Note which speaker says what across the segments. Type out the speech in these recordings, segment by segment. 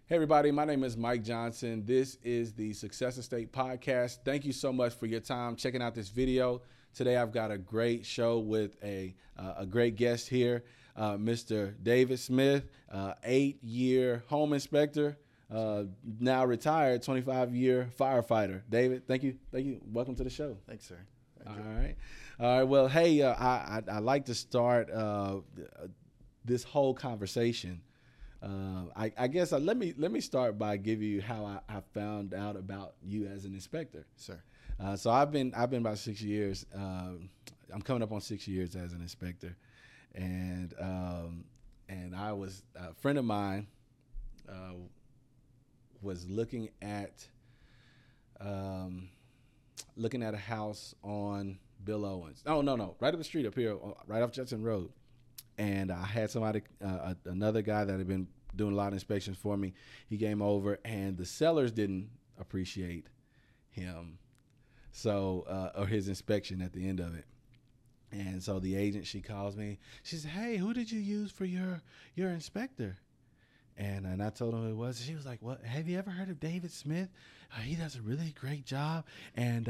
Speaker 1: Hey, everybody, my name is Mike Johnson. This is the Success Estate Podcast. Thank you so much for your time checking out this video. Today, I've got a great show with a great guest here, Mr. David Smith, 8-year home inspector, now retired, 25-year firefighter. David, thank you. Welcome to the show.
Speaker 2: Thanks, sir.
Speaker 1: All right. Well, hey, I like to start this whole conversation. I guess let me start by giving you how I found out about you as an inspector.
Speaker 2: Sir.
Speaker 1: So I've been about 6 years. I'm coming up on 6 years as an inspector, and I was a friend of mine was looking at a house on Bill Owens. Oh no, right up the street up here, right off Judson Road. And I had somebody, another guy that had been doing a lot of inspections for me. He came over, and the sellers didn't appreciate him, or his inspection at the end of it. And so the agent, she calls me. She says, "Hey, who did you use for your inspector?" And I told her who it was. She was like, "What? Have you ever heard of David Smith? He does a really great job, and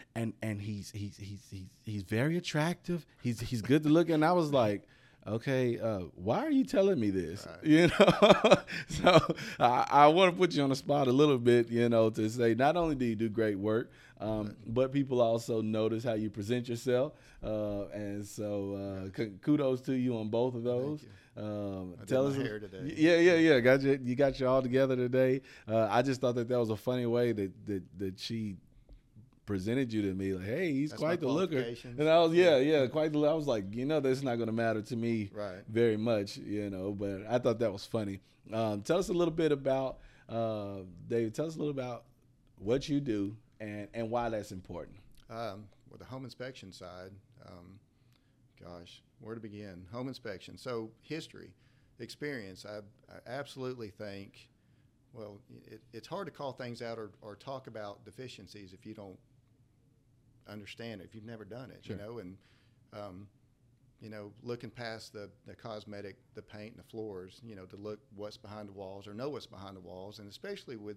Speaker 1: he's very attractive. He's good to look at." And I was like, okay, why are you telling me this? Right. You know, so I want to put you on the spot a little bit, to say not only do you do great work, but people also notice how you present yourself. And so kudos to you on both of those.
Speaker 2: Tell us hair today.
Speaker 1: Yeah. You got you all together today. I just thought that was a funny way that she presented you to me, like, hey, he's
Speaker 2: That's
Speaker 1: quite the looker. And I was quite the. I was like, that's not going to matter to me very much, but I thought that was funny. Tell us a little bit about David. Tell us a little about what you do and why that's important.
Speaker 2: With the home inspection side, where to begin? Home inspection. So history, experience. I absolutely think, well, it's hard to call things out or talk about deficiencies if you don't understand it, if you've never done it.
Speaker 1: Sure.
Speaker 2: Looking past the cosmetic, the paint and the floors, to look what's behind the walls or know what's behind the walls. And especially with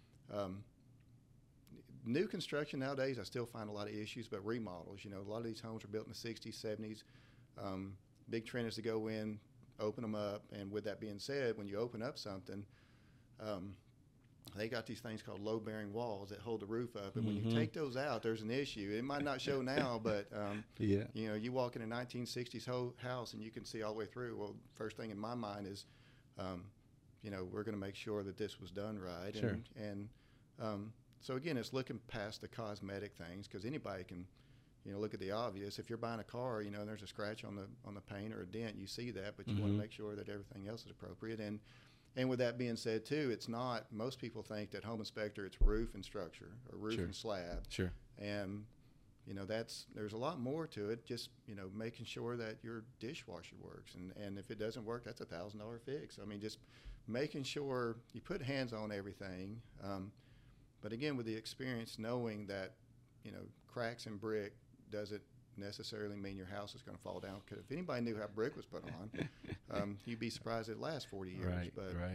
Speaker 2: new construction nowadays, I still find a lot of issues, but remodels, a lot of these homes were built in the 60s, 70s. Big trend is to go in, open them up. And with that being said, when you open up something, they got these things called load-bearing walls that hold the roof up, and when you take those out, there's an issue. It might not show now, but you walk in a 1960s house and you can see all the way through. Well, first thing in my mind is, we're going to make sure that this was done right.
Speaker 1: Sure.
Speaker 2: And so again, it's looking past the cosmetic things, because anybody can, look at the obvious. If you're buying a car, and there's a scratch on the paint or a dent, you see that, but you want to make sure that everything else is appropriate. And with that being said, too, it's not, most people think that home inspector, it's roof and structure or roof and slab.
Speaker 1: Sure.
Speaker 2: And, there's a lot more to it, just, making sure that your dishwasher works. And if it doesn't work, that's $1,000 fix. I mean, just making sure you put hands on everything. But again, with the experience, knowing that, cracks in brick doesn't necessarily mean your house is going to fall down, because if anybody knew how brick was put on, you'd be surprised it lasts 40 years.
Speaker 1: Right.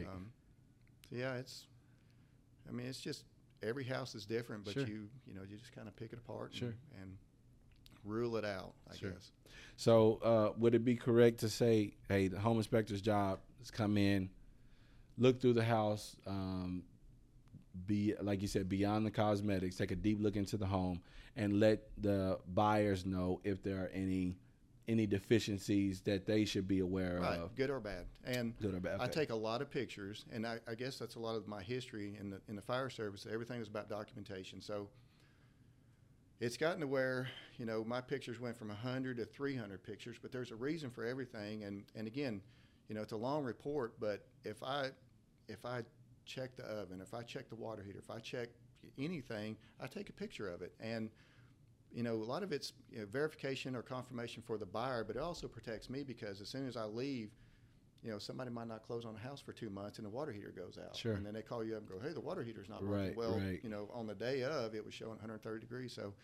Speaker 2: It's just every house is different, but
Speaker 1: Sure.
Speaker 2: you just kind of pick it apart and rule it out, I guess.
Speaker 1: So would it be correct to say, hey, the home inspector's job is come in, look through the house, be, like you said, beyond the cosmetics, take a deep look into the home, and let the buyers know if there are any deficiencies that they should be aware of,
Speaker 2: good or bad. And
Speaker 1: good or bad. Okay.
Speaker 2: I take a lot of pictures, and I guess that's a lot of my history in the fire service. Everything was about documentation. So it's gotten to where, my pictures went from 100 to 300 pictures, but there's a reason for everything. And again, it's a long report, but if I check the oven, if I check the water heater, if I check anything, I take a picture of it. And a lot of it's verification or confirmation for the buyer, but it also protects me, because as soon as I leave, somebody might not close on a house for 2 months and the water heater goes out.
Speaker 1: Sure.
Speaker 2: And then they call you up and go, hey, the water heater's not working. Well, on the day of, it was showing 130 degrees. So,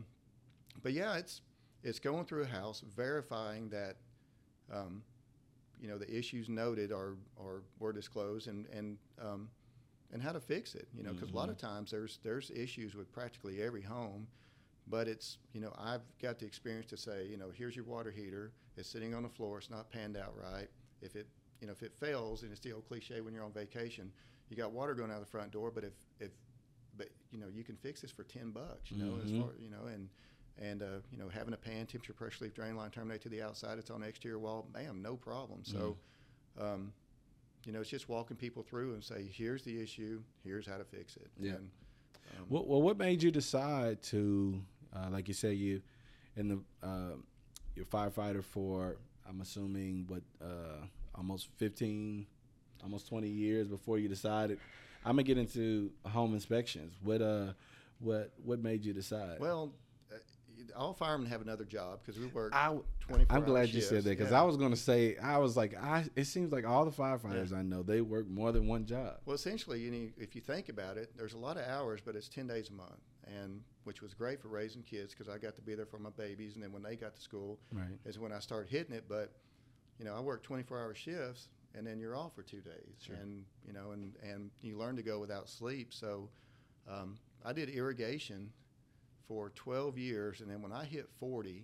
Speaker 2: but yeah, it's going through a house, verifying that the issues noted were disclosed, and how to fix it. Because a lot of times there's issues with practically every home, but it's I've got the experience to say here's your water heater. It's sitting on the floor. It's not panned out right. If it fails, and it's the old cliche when you're on vacation, you got water going out the front door, but you can fix this for $10. As far and having a pan temperature pressure relief drain line terminate to the outside, it's on the exterior wall, bam, no problem. So it's just walking people through and say, here's the issue, here's how to fix it.
Speaker 1: Yeah.
Speaker 2: And,
Speaker 1: what made you decide to, like you say, you're firefighter for, I'm assuming, almost 15, almost 20 years before you decided, I'm gonna get into home inspections. What made you decide?
Speaker 2: Well, all firemen have another job because we work 24-hour
Speaker 1: I'm glad you
Speaker 2: shifts.
Speaker 1: said that because I was going to say, it seems like all the firefighters I know, they work more than one job.
Speaker 2: Well, essentially, if you think about it, there's a lot of hours, but it's 10 days a month, and which was great for raising kids because I got to be there for my babies, and then when they got to school is when I started hitting it. But, I work 24-hour shifts, and then you're off for 2 days.
Speaker 1: Sure.
Speaker 2: And, and you learn to go without sleep. So I did irrigation for 12 years, and then when I hit 40,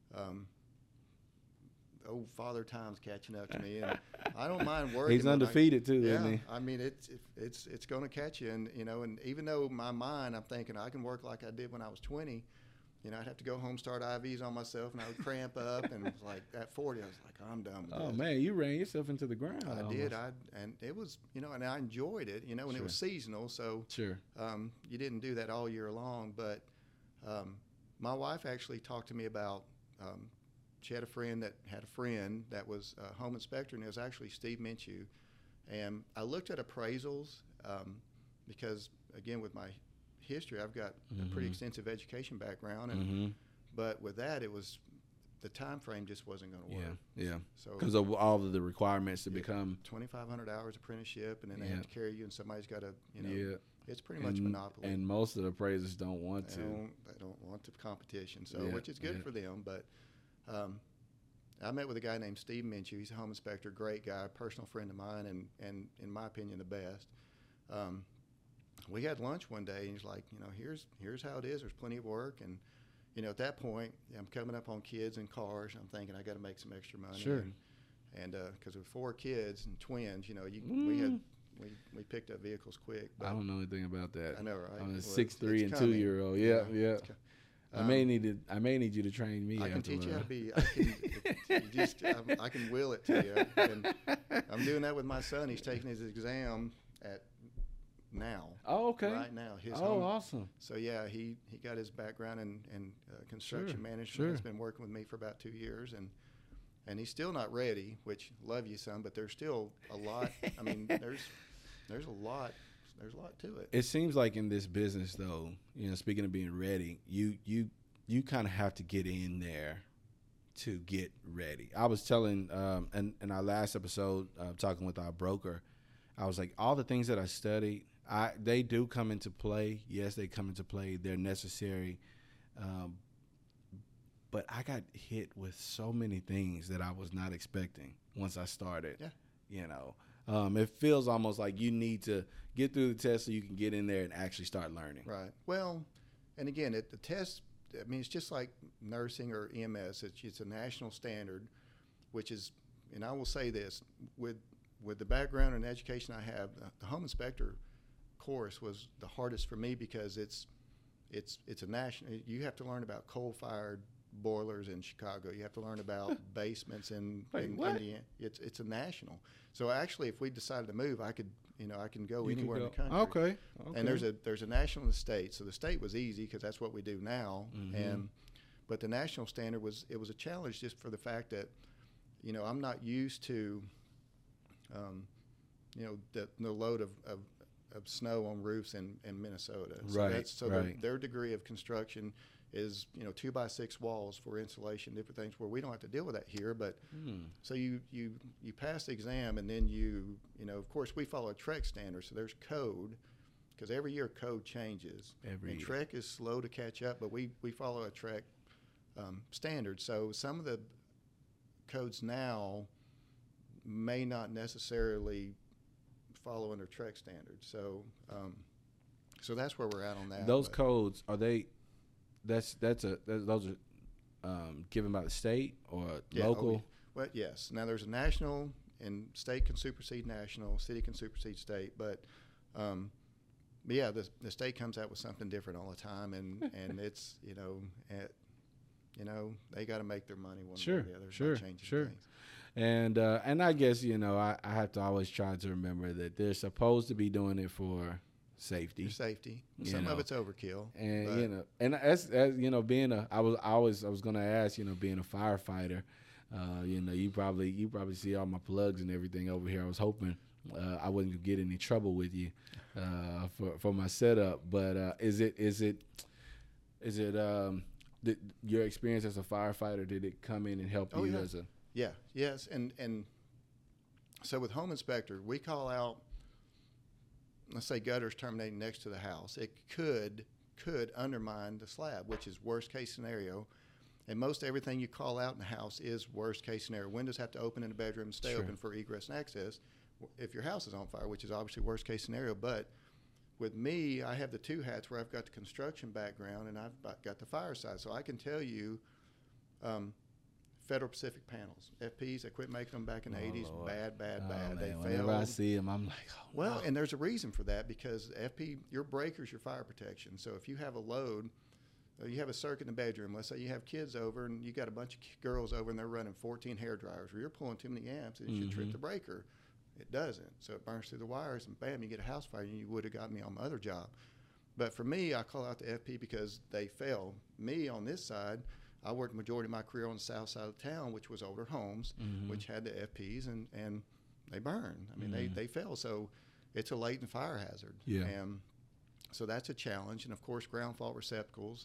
Speaker 2: old Father Time's catching up to me, and I don't mind working.
Speaker 1: He's undefeated too,
Speaker 2: yeah,
Speaker 1: isn't he?
Speaker 2: I mean, it's going to catch you, and and even though my mind, I'm thinking I can work like I did when I was 20, I'd have to go home, start IVs on myself, and I would cramp up, and it was like at 40, I was like, I'm done with this.
Speaker 1: Oh man, you ran yourself into the ground.
Speaker 2: I
Speaker 1: almost.
Speaker 2: did. And it was, and I enjoyed it, and it was seasonal, so
Speaker 1: sure.
Speaker 2: You didn't do that all year long, but my wife actually talked to me about, she had a friend that was a home inspector, and it was actually Steve Minshew. And I looked at appraisals because, again, with my history, I've got a pretty extensive education background, and but with that, it was the time frame just wasn't going to work.
Speaker 1: Yeah.
Speaker 2: So
Speaker 1: because of all of the requirements to become
Speaker 2: 2,500 hours apprenticeship, and then they have to carry you, and somebody's got to, It's pretty much
Speaker 1: and,
Speaker 2: monopoly.
Speaker 1: And most of the appraisers don't want to.
Speaker 2: They don't want the competition, so which is good for them. But I met with a guy named Steve Minshew. He's a home inspector, great guy, personal friend of mine, and in my opinion, the best. We had lunch one day, and he's like, here's how it is. There's plenty of work, and at that point, I'm coming up on kids and cars. And I'm thinking I got to make some extra money.
Speaker 1: Sure.
Speaker 2: And because with 4 kids and twins, we picked up vehicles quick.
Speaker 1: I don't know anything about that.
Speaker 2: I know, right?
Speaker 1: I'm a 6'3" and 2-year-old. Yeah. I may need you to train me.
Speaker 2: I can teach you how to be. I can will it to you. And I'm doing that with my son. He's taking his exam now.
Speaker 1: Oh, okay.
Speaker 2: Right now.
Speaker 1: Awesome.
Speaker 2: So yeah, he got his background in construction management.
Speaker 1: Sure.
Speaker 2: He's been working with me for about 2 years, and he's still not ready. Which love you, son, but there's still a lot. I mean, there's a lot. There's a lot to it.
Speaker 1: It seems like in this business, though, speaking of being ready, you kind of have to get in there to get ready. I was telling in our last episode, talking with our broker, I was like, all the things that I studied, they do come into play. Yes, they come into play. They're necessary. But I got hit with so many things that I was not expecting once I started.
Speaker 2: Yeah.
Speaker 1: It feels almost like you need to get through the test so you can get in there and actually start learning.
Speaker 2: Right. Well, and again, the test, I mean, it's just like nursing or EMS. It's a national standard, which is, and I will say this, with the background and education I have, the home inspector course was the hardest for me because it's a national. You have to learn about coal-fired boilers in Chicago. You have to learn about basements in Indiana. It's a national. So actually, if we decided to move, I can go anywhere in the country.
Speaker 1: Okay.
Speaker 2: And there's a national and a state. So the state was easy because that's what we do now. But the national standard was a challenge just for the fact that I'm not used to the load of snow on roofs in Minnesota. So their degree of construction is 2x6 walls for insulation, different things where we don't have to deal with that here. But so you pass the exam, and then of course we follow a TREC standard, so there's code because every year code changes. And TREC is slow to catch up, but we follow a TREC standard. So some of the codes now may not necessarily follow under Trek standards. So so that's where we're at on that.
Speaker 1: Those codes, are they? Those are given by the state or local?
Speaker 2: Well, yes. Now there's a national, and state can supersede national, city can supersede state, but yeah, the state comes out with something different all the time, and it's they got to make their money one way or the other.
Speaker 1: Sure.
Speaker 2: Things.
Speaker 1: And I guess I have to always try to remember that they're supposed to be doing it for safety.
Speaker 2: For safety. Some of it's overkill.
Speaker 1: And and as being I was going to ask, being a firefighter, you probably see all my plugs and everything over here. I was hoping I wouldn't get any trouble with you for my setup, but is it your experience as a firefighter, did it come in and help you as a
Speaker 2: yes, and so with home inspector, we call out, let's say gutters terminating next to the house. It could undermine the slab, which is worst case scenario. And most everything you call out in the house is worst case scenario. Windows have to open in the bedroom and stay open for egress and access if your house is on fire, which is obviously worst case scenario. But with me, I have the two hats where I've got the construction background and I've got the fire side. So I can tell you Federal Pacific panels, FPs, they quit making them back in the 80s.
Speaker 1: Lord.
Speaker 2: Bad.
Speaker 1: Man,
Speaker 2: They
Speaker 1: whenever
Speaker 2: failed.
Speaker 1: I see them, I'm like,
Speaker 2: Well, and there's a reason for that, because FP, your breaker's your fire protection. So if you have a load, you have a circuit in the bedroom. Let's say you have kids over and you got a bunch of girls over and they're running 14 hair dryers, or you're pulling too many amps and it should trip the breaker. It doesn't. So it burns through the wires and bam, you get a house fire, and you would have got me on my other job. But for me, I call out the FP because they fail. Me on this side, I worked the majority of my career on the south side of town, which was older homes, which had the FPs, and they burn. I mean, they fail. So it's a latent fire hazard.
Speaker 1: Yeah.
Speaker 2: And so that's a challenge. And, of course, ground fault receptacles,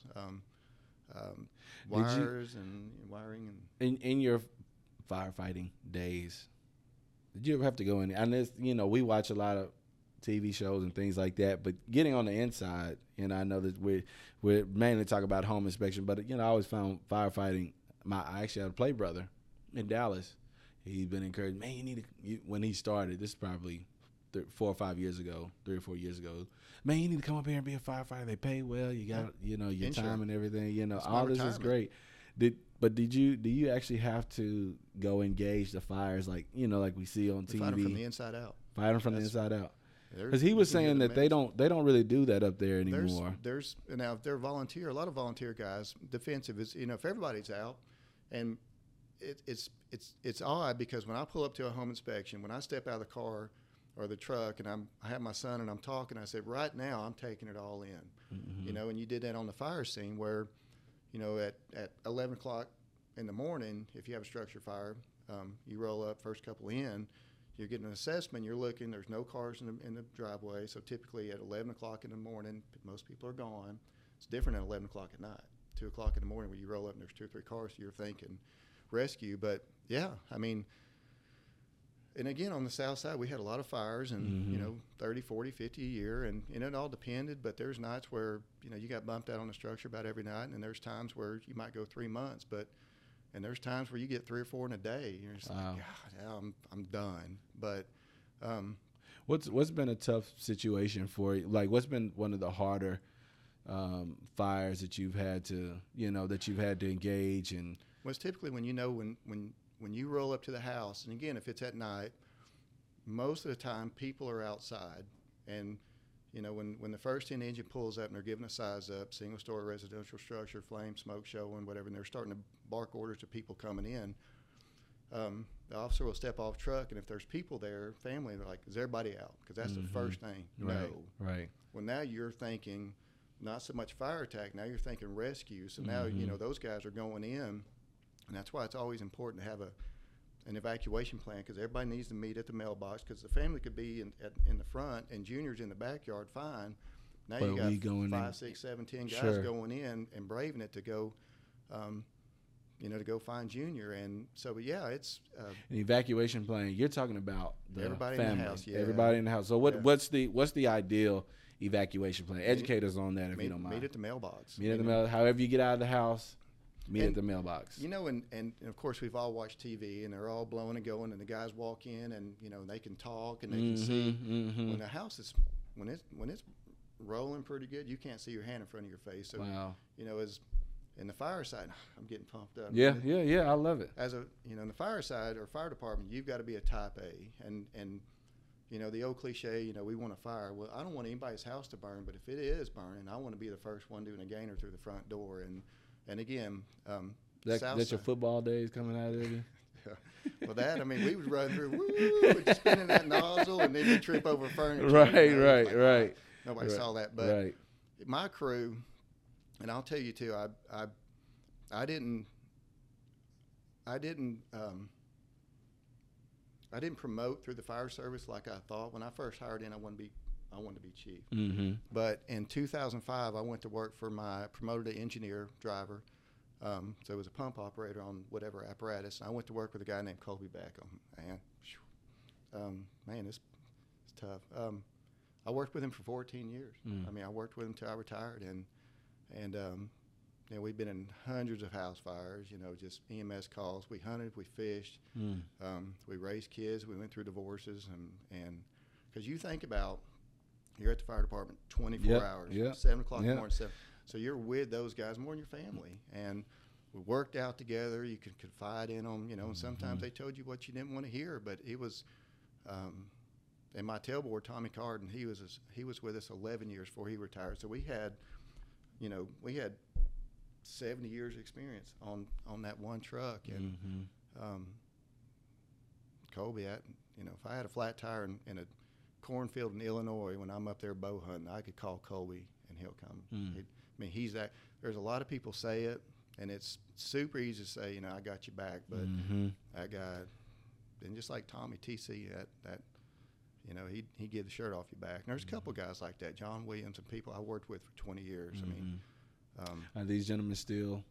Speaker 2: wires and wiring.
Speaker 1: In your firefighting days, did you ever have to go in? And we watch a lot of TV shows and things like that, but getting on the inside, I know that we're mainly talking about home inspection, but I always found firefighting. I actually had a play brother in Dallas. He's been encouraged, man, you need to, when he started, this is probably 3 or 4 years ago, man, you need to come up here and be a firefighter. They pay well. You got, your time and everything, all this is great. Do you actually have to go engage the fires like we see on TV?
Speaker 2: Fight them from the inside out.
Speaker 1: Fight them from the inside out. Because he was saying that they don't really do that up there anymore.
Speaker 2: There's now if they're volunteer, a lot of volunteer guys. Defensive is if everybody's out, and it's odd because when I pull up to a home inspection, when I step out of the car or the truck and I have my son and I'm talking, I said, right now I'm taking it all in, and you did that on the fire scene where, at 11 o'clock in the morning, if you have a structure fire, you roll up first couple in. You're getting an assessment. You're looking. There's no cars in the driveway. So typically at 11 o'clock in the morning, most people are gone. It's different at 11 o'clock at night. 2 o'clock in the morning when you roll up and there's 2 or 3 cars, so you're thinking rescue. But yeah, I mean, and again, on the south side, we had a lot of fires and, 30, 40, 50 a year. And it all depended. But there's nights where, you got bumped out on the structure about every night. And there's times where you might go 3 months. And there's times where you get 3 or 4 in a day. You're just like, God, I'm done. But
Speaker 1: what's been a tough situation for you? Like, what's been one of the harder fires that you've had to engage in?
Speaker 2: Well, it's typically when when you roll up to the house, and again, if it's at night, most of the time people are outside, and when the first in engine pulls up and they're giving a size up, single story residential structure, flame, smoke showing, whatever, and they're starting to bark orders to people coming in, the officer will step off truck, and if there's people there, family, they're like, is everybody out? Because that's the first thing. No.
Speaker 1: Right.
Speaker 2: Well, now you're thinking not so much fire attack, now you're thinking rescue. So now, those guys are going in, and that's why it's always important to have an evacuation plan, because everybody needs to meet at the mailbox, because the family could be in the front and Junior's in the backyard fine. Now but you got 5, 6, 7, 10 guys going in and braving it to go, to go find Junior. And so, yeah, it's
Speaker 1: an evacuation plan. You're talking about
Speaker 2: everybody
Speaker 1: family,
Speaker 2: in the house. Yeah.
Speaker 1: Everybody in the house. So what's the ideal evacuate us on that if you don't mind?
Speaker 2: Meet at the mailbox.
Speaker 1: Meet at the mailbox. However you get out of the house. meet at the mailbox.
Speaker 2: You know, and of course we've all watched TV, and they're all blowing and going, and the guys walk in, and you know they can talk and they can see. When the house is when it's rolling pretty good, you can't see your hand in front of your face. So you know, as in the fire side, I'm getting pumped up.
Speaker 1: Yeah, I love it.
Speaker 2: As a in the fire side or fire department, you've got to be a type A, and you know, the old cliche, you know, we want a fire. Well, I don't want anybody's house to burn, but if it is burning, I want to be the first one doing a gainer through the front door. And again,
Speaker 1: that's your football days coming out of you?
Speaker 2: Well, I mean, we would run through, woo, spinning that nozzle, and then you trip over furniture.
Speaker 1: Right.
Speaker 2: Nobody saw that. But my crew, and I'll tell you too, I didn't promote through the fire service like I thought. When I first hired in, I wanted to be chief.
Speaker 1: Mm-hmm.
Speaker 2: But in 2005, I went to work for promoted to engineer driver. So it was a pump operator on whatever apparatus. And I went to work with a guy named Colby Beckham. Man, it's tough. I worked with him for 14 years. I mean, I worked with him till I retired, and you know, we've been in hundreds of house fires, you know, just EMS calls. We hunted, we fished, we raised kids, we went through divorces, and because you think about, you're at the fire department 24 hours, 7 o'clock in the morning, so you're with those guys more than your family, and we worked out together. You could confide in them, you know, and sometimes they told you what you didn't want to hear, but it was, and my tailboard, Tommy Carden, he was with us 11 years before he retired, so we had 70 years experience on that one truck. And Colby, you know, if I had a flat tire in a cornfield in Illinois when I'm up there bow hunting, I could call Colby and he'll come. I mean, he's that. There's a lot of people say it, and it's super easy to say, you know, I got your back, but that guy, and just like Tommy TC, that you know, he give the shirt off your back. And there's a couple guys like that, John Williams, and people I worked with for 20 years. I mean.
Speaker 1: Are these gentlemen still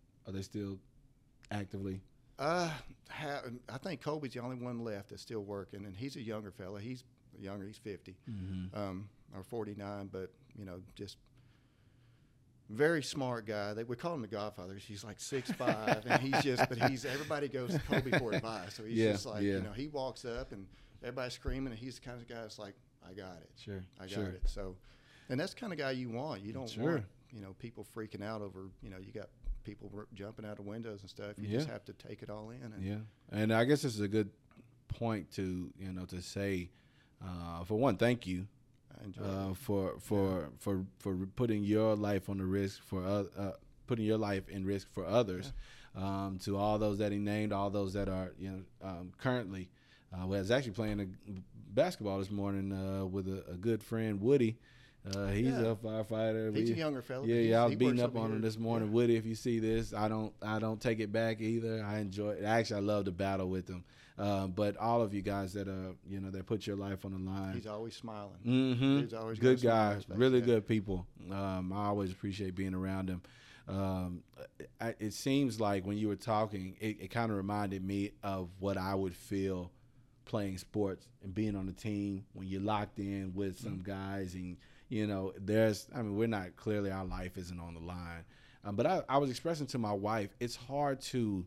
Speaker 1: actively?
Speaker 2: I think Colby's the only one left that's still working, and he's a younger fella. He's younger. He's 50 or 49, but you know, just very smart guy. We call him the Godfather. He's like 6'5", and he's everybody goes to Colby for advice. So he's just like, you know, he walks up and everybody's screaming, and he's the kind of guy that's like, I got it. I got it. So, and that's the kind of guy you want. You don't want, you know, people freaking out over, you know, you got people jumping out of windows and stuff. You just have to take it all in.
Speaker 1: And I guess this is a good point to, you know, to say, for one, thank you for putting your life on the risk for putting your life in risk for others. To all those that he named, all those that are, you know, currently. I was actually playing basketball this morning with a good friend, Woody. He's a firefighter.
Speaker 2: He's a younger fella.
Speaker 1: I was beating up on him this morning. Woody, if you see this, I don't take it back either. I enjoy it. Actually, I love to battle with him. But all of you guys that are, you know, that put your life on the line.
Speaker 2: He's always smiling.
Speaker 1: He's always good guys, really good people. I always appreciate being around him. It seems like when you were talking, it kind of reminded me of what I would feel playing sports and being on the team when you're locked in with some guys, and you know, we're not, clearly our life isn't on the line, but I was expressing to my wife, it's hard to,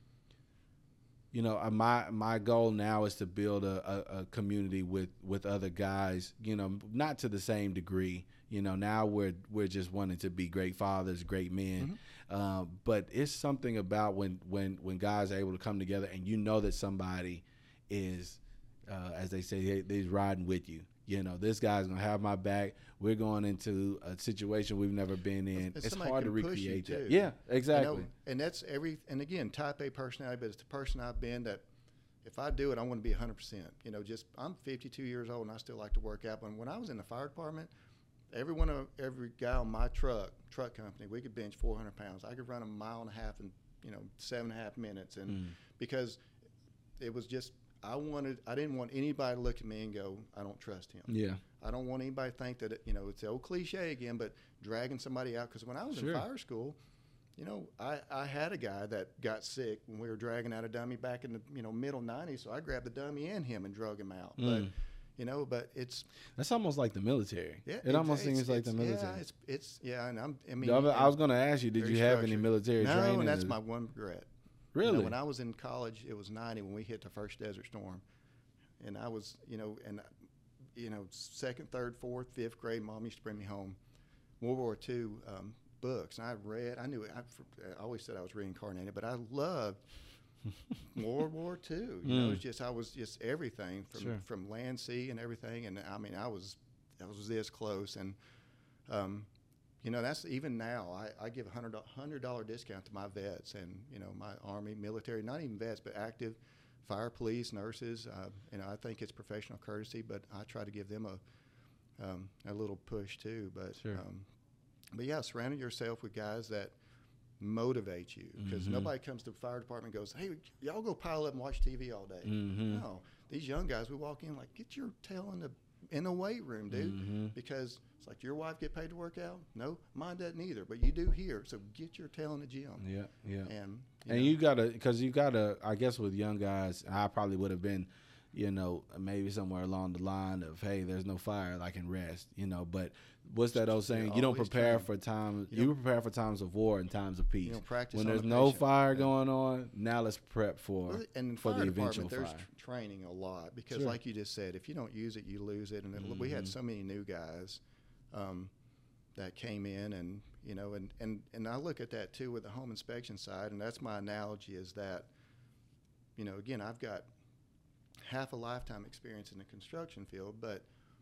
Speaker 1: you know, my goal now is to build a community with other guys, you know, not to the same degree, you know, now we're just wanting to be great fathers, great men, but it's something about when guys are able to come together and you know that somebody is, as they say, they're riding with you. You know, this guy's going to have my back. We're going into a situation we've never been in. It's hard to recreate that. Yeah, exactly.
Speaker 2: You know, and that's and again, type A personality, but it's the person I've been that if I do it, I want to be 100%. You know, I'm 52 years old and I still like to work out. But when I was in the fire department, every guy on my truck company, we could bench 400 pounds. I could run a mile and a half in, you know, 7.5 minutes. And because it was just, I didn't want anybody to look at me and go, I don't trust him.
Speaker 1: Yeah.
Speaker 2: I don't want anybody to think that, you know, it's the old cliche again, but dragging somebody out. Because when I was in fire school, you know, I had a guy that got sick when we were dragging out a dummy back in the, you know, middle 90s. So I grabbed the dummy and him and drug him out. But, you know, but it's
Speaker 1: That's almost like the military.
Speaker 2: yeah,
Speaker 1: It almost seems like the military.
Speaker 2: Yeah, it's yeah, and I mean,
Speaker 1: I was going to ask you, did
Speaker 2: very
Speaker 1: you have any
Speaker 2: structured.
Speaker 1: military
Speaker 2: No,
Speaker 1: training?
Speaker 2: and that's my one regret.
Speaker 1: Really?
Speaker 2: You know, when I was in college, it was '90 when we hit the first Desert Storm, and I was, second, third, fourth, fifth grade, Mom used to bring me home World War II books, and I knew it. I always said I was reincarnated, but I loved World War II. You know, I was just everything from land, sea, and everything. And I mean, I was this close. And that's even now. I give $100 discount to my vets and my Army, military, not even vets, but active fire, police, nurses. I think it's professional courtesy, but I try to give them a little push too. But yeah, surrounding yourself with guys that motivate you, because nobody comes to the fire department and goes, hey, y'all go pile up and watch TV all day. No, these young guys, we walk in like, get your tail in the weight room, dude, because it's like, your wife get paid to work out? No, mine doesn't either, but you do here, so get your tail in the gym.
Speaker 1: Yeah.
Speaker 2: And
Speaker 1: you gotta, I guess with young guys, I probably would have been, maybe somewhere along the line of, hey, there's no fire, I can rest, but what's that old saying? You don't prepare for times. You prepare for times of war and times of peace.
Speaker 2: You don't practice
Speaker 1: when
Speaker 2: on
Speaker 1: there's
Speaker 2: the
Speaker 1: no
Speaker 2: patient.
Speaker 1: fire going on. Now let's prep for
Speaker 2: and
Speaker 1: for the eventual
Speaker 2: there's
Speaker 1: fire.
Speaker 2: Training a lot, because like you just said, if you don't use it, you lose it. And we had so many new guys that came in, and I look at that too with the home inspection side, and that's my analogy is that, again, I've got half a lifetime experience in the construction field, but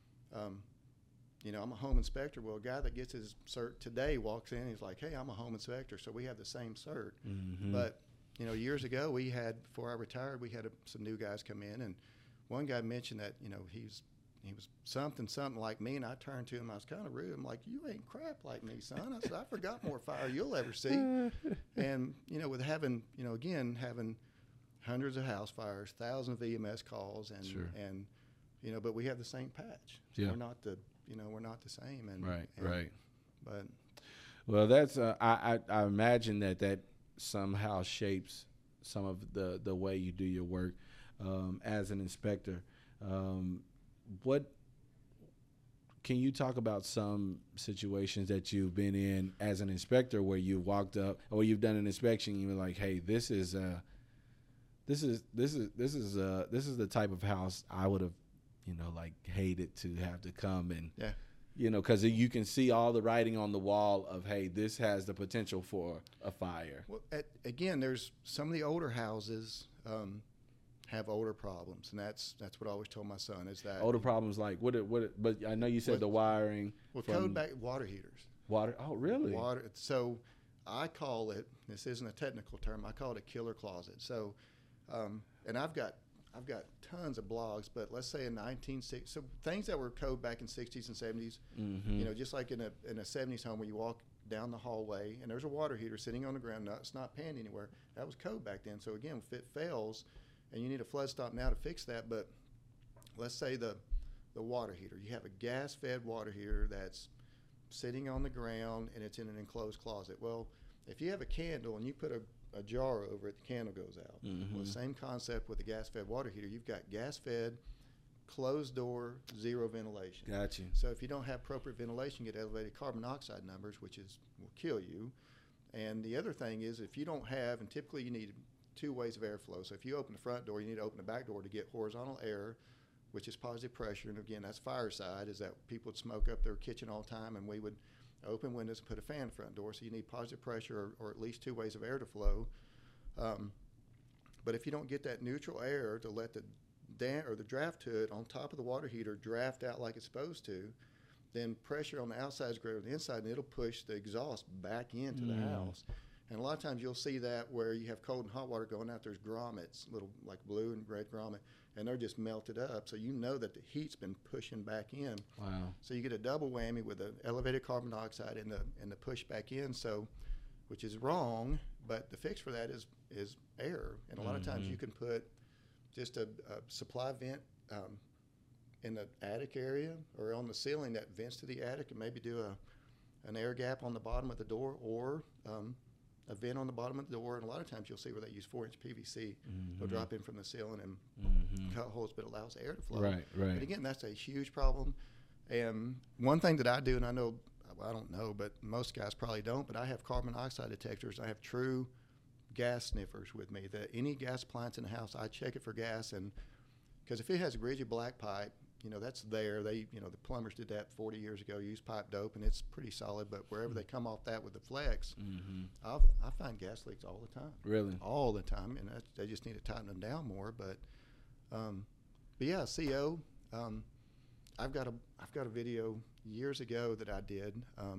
Speaker 2: I'm a home inspector. Well, a guy that gets his cert today walks in, he's like, hey, I'm a home inspector, so we have the same cert. But years ago, before I retired, we had some new guys come in, and one guy mentioned that he was something like me, and I turned to him, I was kind of rude. I'm like, you ain't crap like me, son. I said, I forgot more fire you'll ever see. And with having having hundreds of house fires, thousands of EMS calls, and but we have the same patch. So we're not the same. And
Speaker 1: Right.
Speaker 2: But
Speaker 1: well, that's I imagine that somehow shapes some of the way you do your work as an inspector. What can you talk about some situations that you've been in as an inspector where you've walked up or you've done an inspection and you were like, hey, this is the type of house I would have hated to have to come and because you can see all the writing on the wall of, hey, this has the potential for a fire.
Speaker 2: Well, again, there's some of the older houses have odor problems, and that's what I always told my son is that
Speaker 1: Odor problems like what? But I know you said the wiring.
Speaker 2: Well, code back water heaters.
Speaker 1: Water. Oh, really?
Speaker 2: Water. So I call it. This isn't a technical term. I call it a killer closet. So, and I've got tons of blogs, but let's say in 1960s, so things that were code back in 60s and 70s, just like in a 70s home where you walk down the hallway and there's a water heater sitting on the ground, it's not panned anywhere. That was code back then. So again, if it fails, and you need a flood stop now to fix that, but let's say the water heater, you have a gas-fed water heater that's sitting on the ground and it's in an enclosed closet. Well, if you have a candle and you put a jar over it, the candle goes out. Well, same concept with the gas-fed water heater. You've got gas-fed, closed door, zero ventilation.
Speaker 1: Gotcha.
Speaker 2: So if you don't have appropriate ventilation, you get elevated carbon monoxide numbers, which will kill you. And the other thing is, if you don't have, and typically you need two ways of airflow. So if you open the front door, you need to open the back door to get horizontal air, which is positive pressure. And again, that's fire side, is that people would smoke up their kitchen all the time, and we would open windows and put a fan in front door. So you need positive pressure or at least two ways of air to flow. But if you don't get that neutral air to let the draft hood on top of the water heater draft out like it's supposed to, then pressure on the outside is greater than the inside, and it'll push the exhaust back into the house. And a lot of times you'll see that where you have cold and hot water going out, there's grommets, little like blue and red grommet, and they're just melted up. So you know that the heat's been pushing back in.
Speaker 1: Wow.
Speaker 2: So you get a double whammy with the elevated carbon dioxide and the push back in, so which is wrong, but the fix for that is air. And a lot of times you can put just a supply vent in the attic area or on the ceiling that vents to the attic, and maybe do an air gap on the bottom of the door, or a vent on the bottom of the door, and a lot of times you'll see where they use 4-inch PVC. They'll drop in from the ceiling and cut holes, but it allows air to flow.
Speaker 1: Right, right.
Speaker 2: But again, that's a huge problem. And one thing that I do, and I know, well, I don't know, but most guys probably don't, but I have carbon monoxide detectors. I have true gas sniffers with me. That any gas appliance in the house, I check it for gas, and because if it has a rigid black pipe, you know, that's there. They, you know, the plumbers did that 40 years ago, used pipe dope, and it's pretty solid. But wherever they come off that with the flex, I find gas leaks all the time.
Speaker 1: Really?
Speaker 2: All the time, and they just need to tighten them down more. But yeah, CO. I've got a video years ago that I did,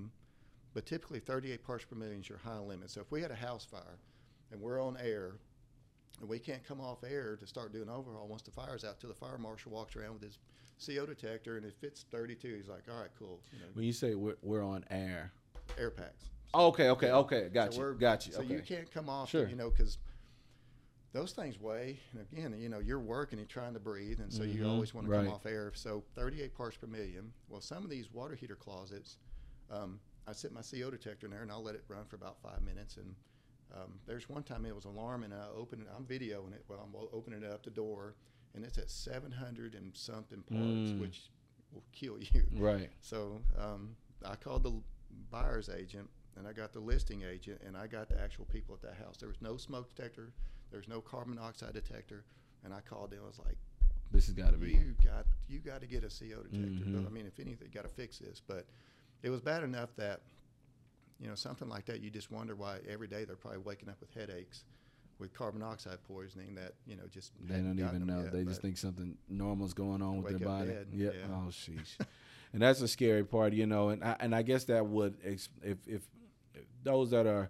Speaker 2: but typically 38 parts per million is your high limit. So if we had a house fire and we're on air, and we can't come off air to start doing overhaul once the fire's out, till the fire marshal walks around with his CO detector, and if it's 32, he's like, all right, cool. You know,
Speaker 1: When you say we're on air.
Speaker 2: air packs.
Speaker 1: Oh, okay. Got
Speaker 2: So
Speaker 1: you.
Speaker 2: So
Speaker 1: Okay.
Speaker 2: you can't come off,
Speaker 1: Sure.
Speaker 2: you know, because those things weigh. And again, you know, you're working, you're trying to breathe, and so you always want to come
Speaker 1: Right.
Speaker 2: off air. So 38 parts per million. Well, some of these water heater closets, I set my CO detector in there, and I'll let it run for about 5 minutes. And there's one time it was alarm, and I opened it. I'm videoing it while I'm opening it up the door, and it's at 700 and something parts, which will kill you.
Speaker 1: Right.
Speaker 2: So I called the buyer's agent, and I got the listing agent, and I got the actual people at that house. There was no smoke detector, there was no carbon monoxide detector, and I called them. I was like,
Speaker 1: This has got to be.
Speaker 2: you got to get a CO detector. I mean, if anything, you got to fix this. But it was bad enough that, you know, something like that, you just wonder why every day they're probably waking up with headaches with carbon monoxide poisoning that, you know, just
Speaker 1: They don't even know.
Speaker 2: Yet,
Speaker 1: They just think something normal's going on with
Speaker 2: Wake
Speaker 1: their
Speaker 2: up
Speaker 1: body.
Speaker 2: dead.
Speaker 1: Yep.
Speaker 2: Yeah.
Speaker 1: Oh, sheesh. And that's a scary part, you know. And I guess that would, if those that are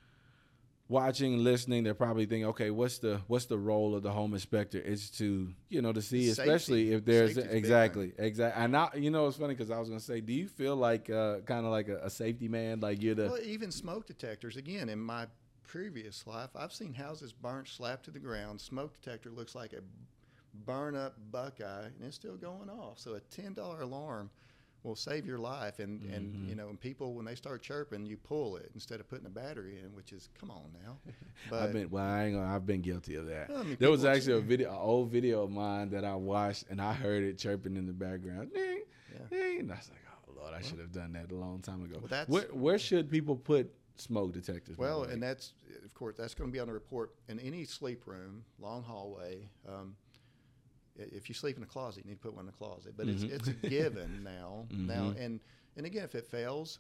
Speaker 1: watching, listening, they're probably thinking, okay, what's the role of the home inspector? Is to, you know, to see,
Speaker 2: Safety.
Speaker 1: especially if there's
Speaker 2: Safety's big
Speaker 1: exactly. And now, you know, it's funny because I was gonna say, do you feel like kind of like a safety man, like you're the
Speaker 2: Well, even smoke detectors. Again, in my previous life, I've seen houses burnt, slapped to the ground. Smoke detector looks like a burn up Buckeye, and it's still going off. So a $10 alarm will save your life. And you know, and people, when they start chirping, you pull it instead of putting a battery in, which is, come on now. But
Speaker 1: I've been guilty of that.
Speaker 2: Well, I mean,
Speaker 1: There was
Speaker 2: people-
Speaker 1: actually an old video of mine that I watched, and I heard it chirping in the background. Ding, ding. And I was like, oh Lord, I should have done that a long time ago.
Speaker 2: Well, that's-
Speaker 1: where should people put smoke detectors? by the
Speaker 2: Well,
Speaker 1: way?
Speaker 2: and that's, of course, that's going to be on the report. In any sleep room, long hallway, if you sleep in a closet, you need to put one in the closet. But it's a given now. Now, and again, if it fails,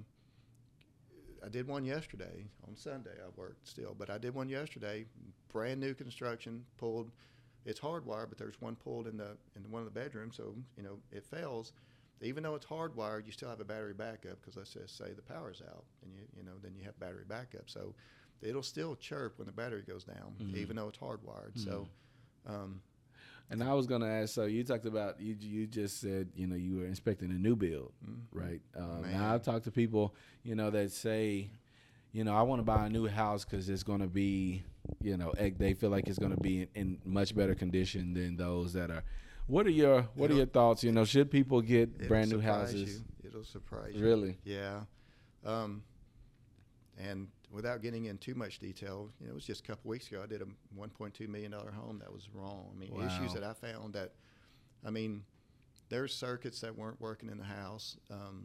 Speaker 2: I did one yesterday on Sunday. I worked still, but I did one yesterday. Brand new construction, pulled. It's hardwired, but there's one pulled in one of the bedrooms. So you know, it fails. Even though it's hardwired, you still have a battery backup, because let's just say the power's out, and you know, then you have battery backup. So it'll still chirp when the battery goes down, even though it's hardwired. So.
Speaker 1: And I was gonna ask. So you talked about you just said, you know, you were inspecting a new build, right? Now I've talked to people, you know, that say, you know, I want to buy a new house because it's gonna be, you know, they feel like it's gonna be in much better condition than those that are. What are your thoughts? You know, should people get brand new houses?
Speaker 2: It'll surprise you.
Speaker 1: Really?
Speaker 2: Yeah. And without getting in too much detail, you know, it was just a couple weeks ago. I did a $1.2 million home that was wrong. I mean, issues that I found that, I mean, there's circuits that weren't working in the house.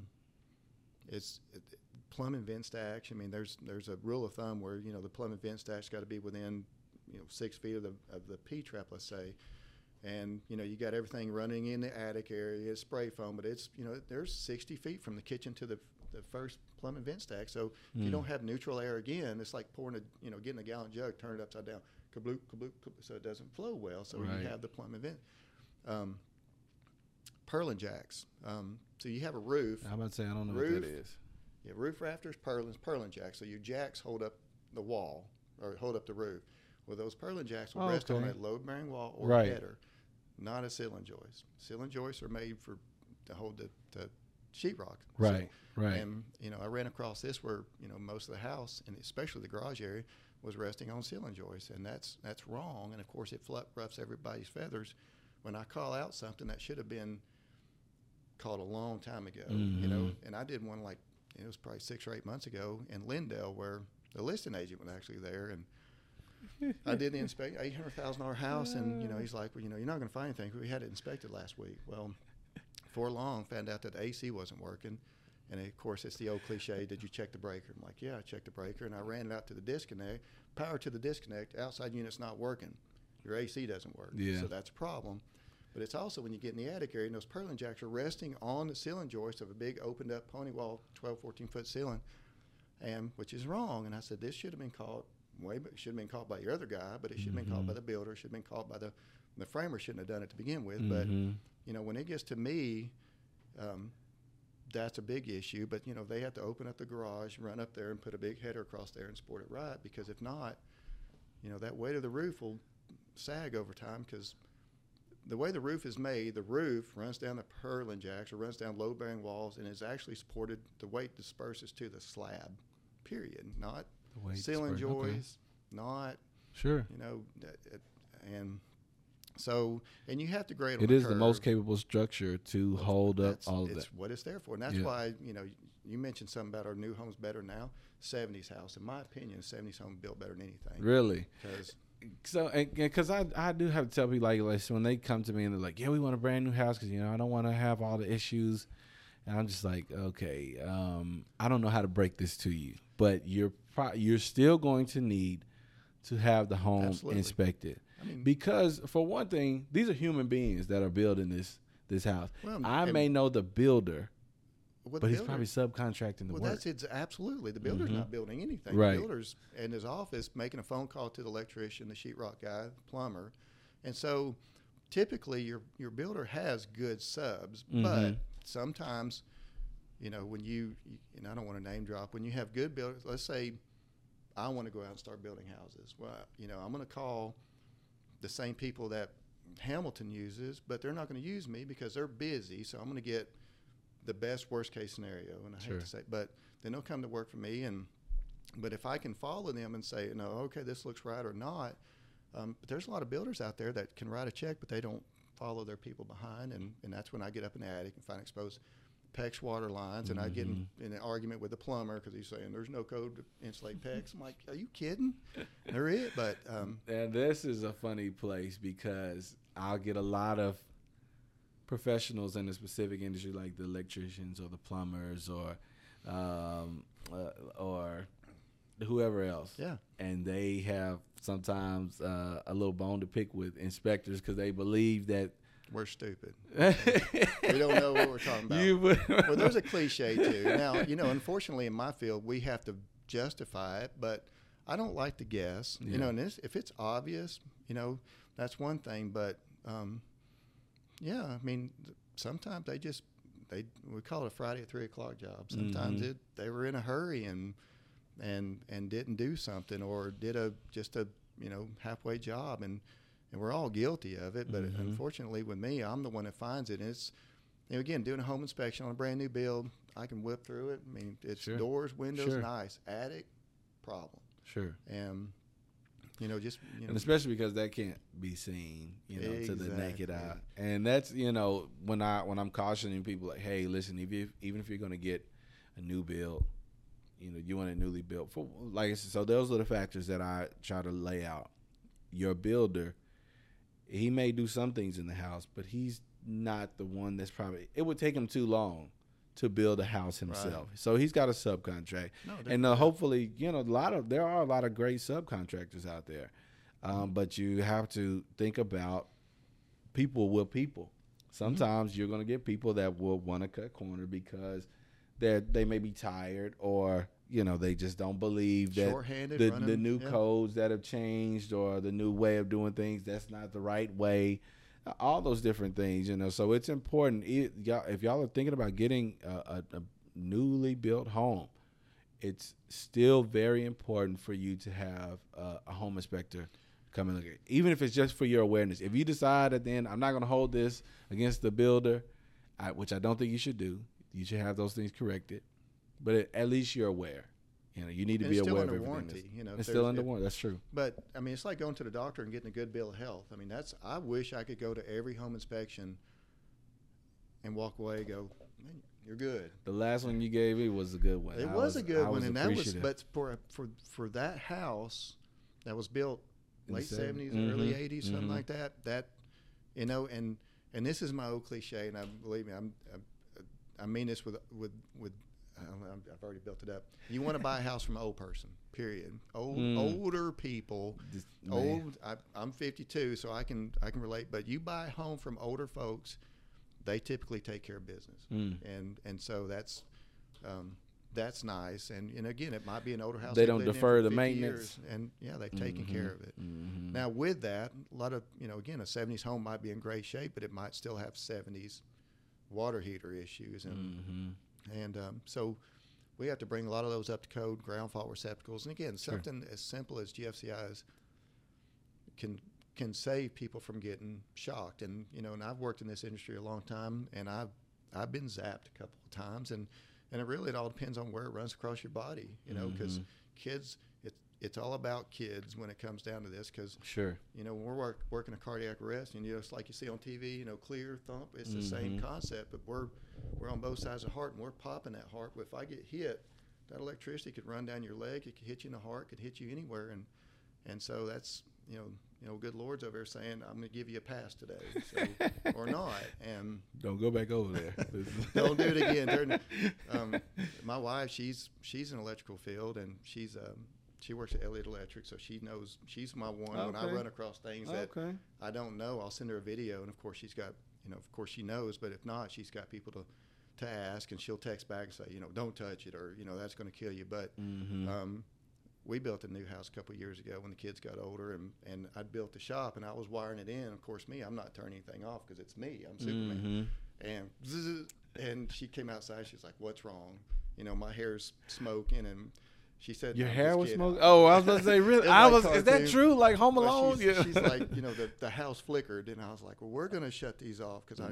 Speaker 2: Plumbing vent stacks. I mean, there's a rule of thumb where, you know, the plumbing vent stack's got to be within, you know, 6 feet of the P-trap, let's say. And, you know, you got everything running in the attic area, spray foam, but it's, you know, there's 60 feet from the kitchen to the first plumbing vent stack. So if you don't have neutral air again, it's like getting a gallon jug, turn it upside down, kabloop, kabloop, kabloop, so it doesn't flow well. So you have the plumbing vent. Purlin jacks. So you have a roof.
Speaker 1: I'm about to say, I don't know what that is.
Speaker 2: Yeah, roof rafters, purlin jacks. So your jacks hold up the wall or hold up the roof. Well, those purlin jacks will rest on a load-bearing wall or header, not a ceiling joist. Ceiling joists are made to hold the sheetrock.
Speaker 1: Right.
Speaker 2: And, you know, I ran across this where, you know, most of the house, and especially the garage area, was resting on ceiling joists, and that's wrong. And, of course, it ruffs everybody's feathers. When I call out something that should have been called a long time ago, you know, and I did one like, it was probably 6 or 8 months ago in Lindale where the listing agent was actually there, and I did the inspection, $800,000 house, and he's like, well, you're not going to find anything. We had it inspected last week. Well, before long, found out that the AC wasn't working, and of course it's the old cliche, did you check the breaker? I'm like, yeah, I checked the breaker, and I ran it out to the disconnect. Power to the disconnect, outside unit's not working. Your AC doesn't work, so that's a problem. But it's also when you get in the attic area, and those purlin jacks are resting on the ceiling joist of a big opened up pony wall, 12, 14-foot ceiling, and which is wrong. And I said, this should have been caught should have been caught by your other guy, but it should have been caught by the builder. It should have been caught by the framer. Shouldn't have done it to begin with. But when it gets to me, that's a big issue. But they have to open up the garage, run up there, and put a big header across there and support it right. Because if not, that weight of the roof will sag over time. Because the way the roof is made, the roof runs down the purlin jacks or runs down load-bearing walls, and is actually supported. The weight disperses to the slab. Period. Not ceiling joists, not and so, and you have to grade on
Speaker 1: it is the most capable structure to hold up all of that.
Speaker 2: It's what it's there for, and that's why you mentioned something about our new homes better now. 70s house, in my opinion, 70s home built better than anything.
Speaker 1: Really? Because I do have to tell people like when they come to me and they're like, yeah, we want a brand new house because I don't want to have all the issues. And I'm just like, okay, I don't know how to break this to you, but you're still going to need to have the home inspected. Because for one thing, these are human beings that are building this house. Well, I may know the builder, but he's probably subcontracting the work.
Speaker 2: Well, that's absolutely. The builder's not building anything.
Speaker 1: Right.
Speaker 2: The builder's in his office making a phone call to the electrician, the sheetrock guy, the plumber. And so typically your builder has good subs, but sometimes, when you and I don't want to name drop, when you have good builders, let's say I want to go out and start building houses. Well, I'm going to call the same people that Hamilton uses, but they're not going to use me because they're busy. So I'm going to get the best worst case scenario. And I hate to say, but then they'll come to work for me. But if I can follow them and say, no, okay, this looks right or not, but there's a lot of builders out there that can write a check, but they don't follow their people behind. And that's when I get up in the attic and find exposed PEX water lines, and I get in an argument with the plumber because he's saying there's no code to insulate PEX. I'm like, are you kidding? There is, but
Speaker 1: and this is a funny place because I'll get a lot of professionals in a specific industry, like the electricians or the plumbers or whoever else.
Speaker 2: Yeah, and
Speaker 1: they have sometimes a little bone to pick with inspectors because they believe that
Speaker 2: we're stupid. We don't know what we're talking about. Well, there's a cliche too. Now, unfortunately in my field, we have to justify it, but I don't like to guess.
Speaker 1: Yeah.
Speaker 2: And if it's obvious, that's one thing. But sometimes we call it a Friday at 3:00 job. Sometimes they were in a hurry and didn't do something or did just a halfway job and we're all guilty of it, but unfortunately with me, I'm the one that finds it. And it's, again, doing a home inspection on a brand new build, I can whip through it. It's doors, windows, nice. Attic, problem.
Speaker 1: Sure.
Speaker 2: And,
Speaker 1: and especially because that can't be seen, to the naked eye. And that's, when I'm cautioning people like, hey, listen, even if you're going to get a new build, you want it newly built. So those are the factors that I try to lay out. Your builder, he may do some things in the house, but he's not the one that's it would take him too long to build a house himself. Right. So he's got a subcontract. And hopefully, there are a lot of great subcontractors out there. But you have to think about people with people. Sometimes you're going to get people that will want to cut corner because they may be tired or they just don't believe that the new codes that have changed or the new way of doing things, that's not the right way. All those different things, So it's important. If y'all are thinking about getting a newly built home, it's still very important for you to have a home inspector come and look at it, even if it's just for your awareness. If you decide at the end, I'm not going to hold this against the builder, which I don't think you should do. You should have those things corrected. But at least you're aware. You need to be aware of everything.
Speaker 2: Warranty,
Speaker 1: it's still under warranty. That's true.
Speaker 2: But it's like going to the doctor and getting a good bill of health. I wish I could go to every home inspection and walk away and go, man, you're good.
Speaker 1: The last one you gave me was a good one.
Speaker 2: It was a good one, and that was, but for that house that was built late 70s, early 80s, something like that. That, you know, and this is my old cliche, and believe me, I mean this with I've already built it up. You want to buy a house from an old person, period. Older people, old. I'm 52, so I can relate. But you buy a home from older folks, they typically take care of business, and so that's nice. And again, it might be an older house.
Speaker 1: They don't defer the maintenance,
Speaker 2: and yeah, they've taken care of it. Now with that, a lot of, you know, again, a 70s home might be in great shape, but it might still have 70s water heater issues, and so we have to bring a lot of those up to code, ground fault receptacles, and again, something as simple as GFCIs can save people from getting shocked. And you know, and I've worked in this industry a long time, and I've been zapped a couple of times, and it all depends on where it runs across your body, you know, because kids, it's all about kids when it comes down to this, because you know, when we're working a cardiac arrest, and you know, it's like you see on TV, you know, clear thump, it's the same concept, but we're on both sides of the heart, and we're popping that heart. But if I get hit, that electricity could run down your leg, it could hit you in the heart, could hit you anywhere, and so that's, you know, good Lord's over there saying, I'm going to give you a pass today, so, or not, and
Speaker 1: don't go back over there.
Speaker 2: Don't do it again. My wife, she's in the electrical field, and she works at Elliott Electric, so she knows. She's my one. When I run across things that I don't know, I'll send her a video, and of course she's got, you know, of course she knows, but if not, she's got people to ask, and she'll text back and say, you know, don't touch it, or, you know, that's going to kill you. But we built a new house a couple of years ago when the kids got older, and I'd built the shop, and I was wiring it in. Of course, I'm not turning anything off because it's me. I'm Superman. And she came outside. She's like, "What's wrong?" You know, my hair's smoking, and she said,
Speaker 1: "Your hair was smoking." Oh, I was about to say, really? Is that true? Like Home Alone?
Speaker 2: Well, she's like, you know, the house flickered, and I was like, "Well, we're gonna shut these off because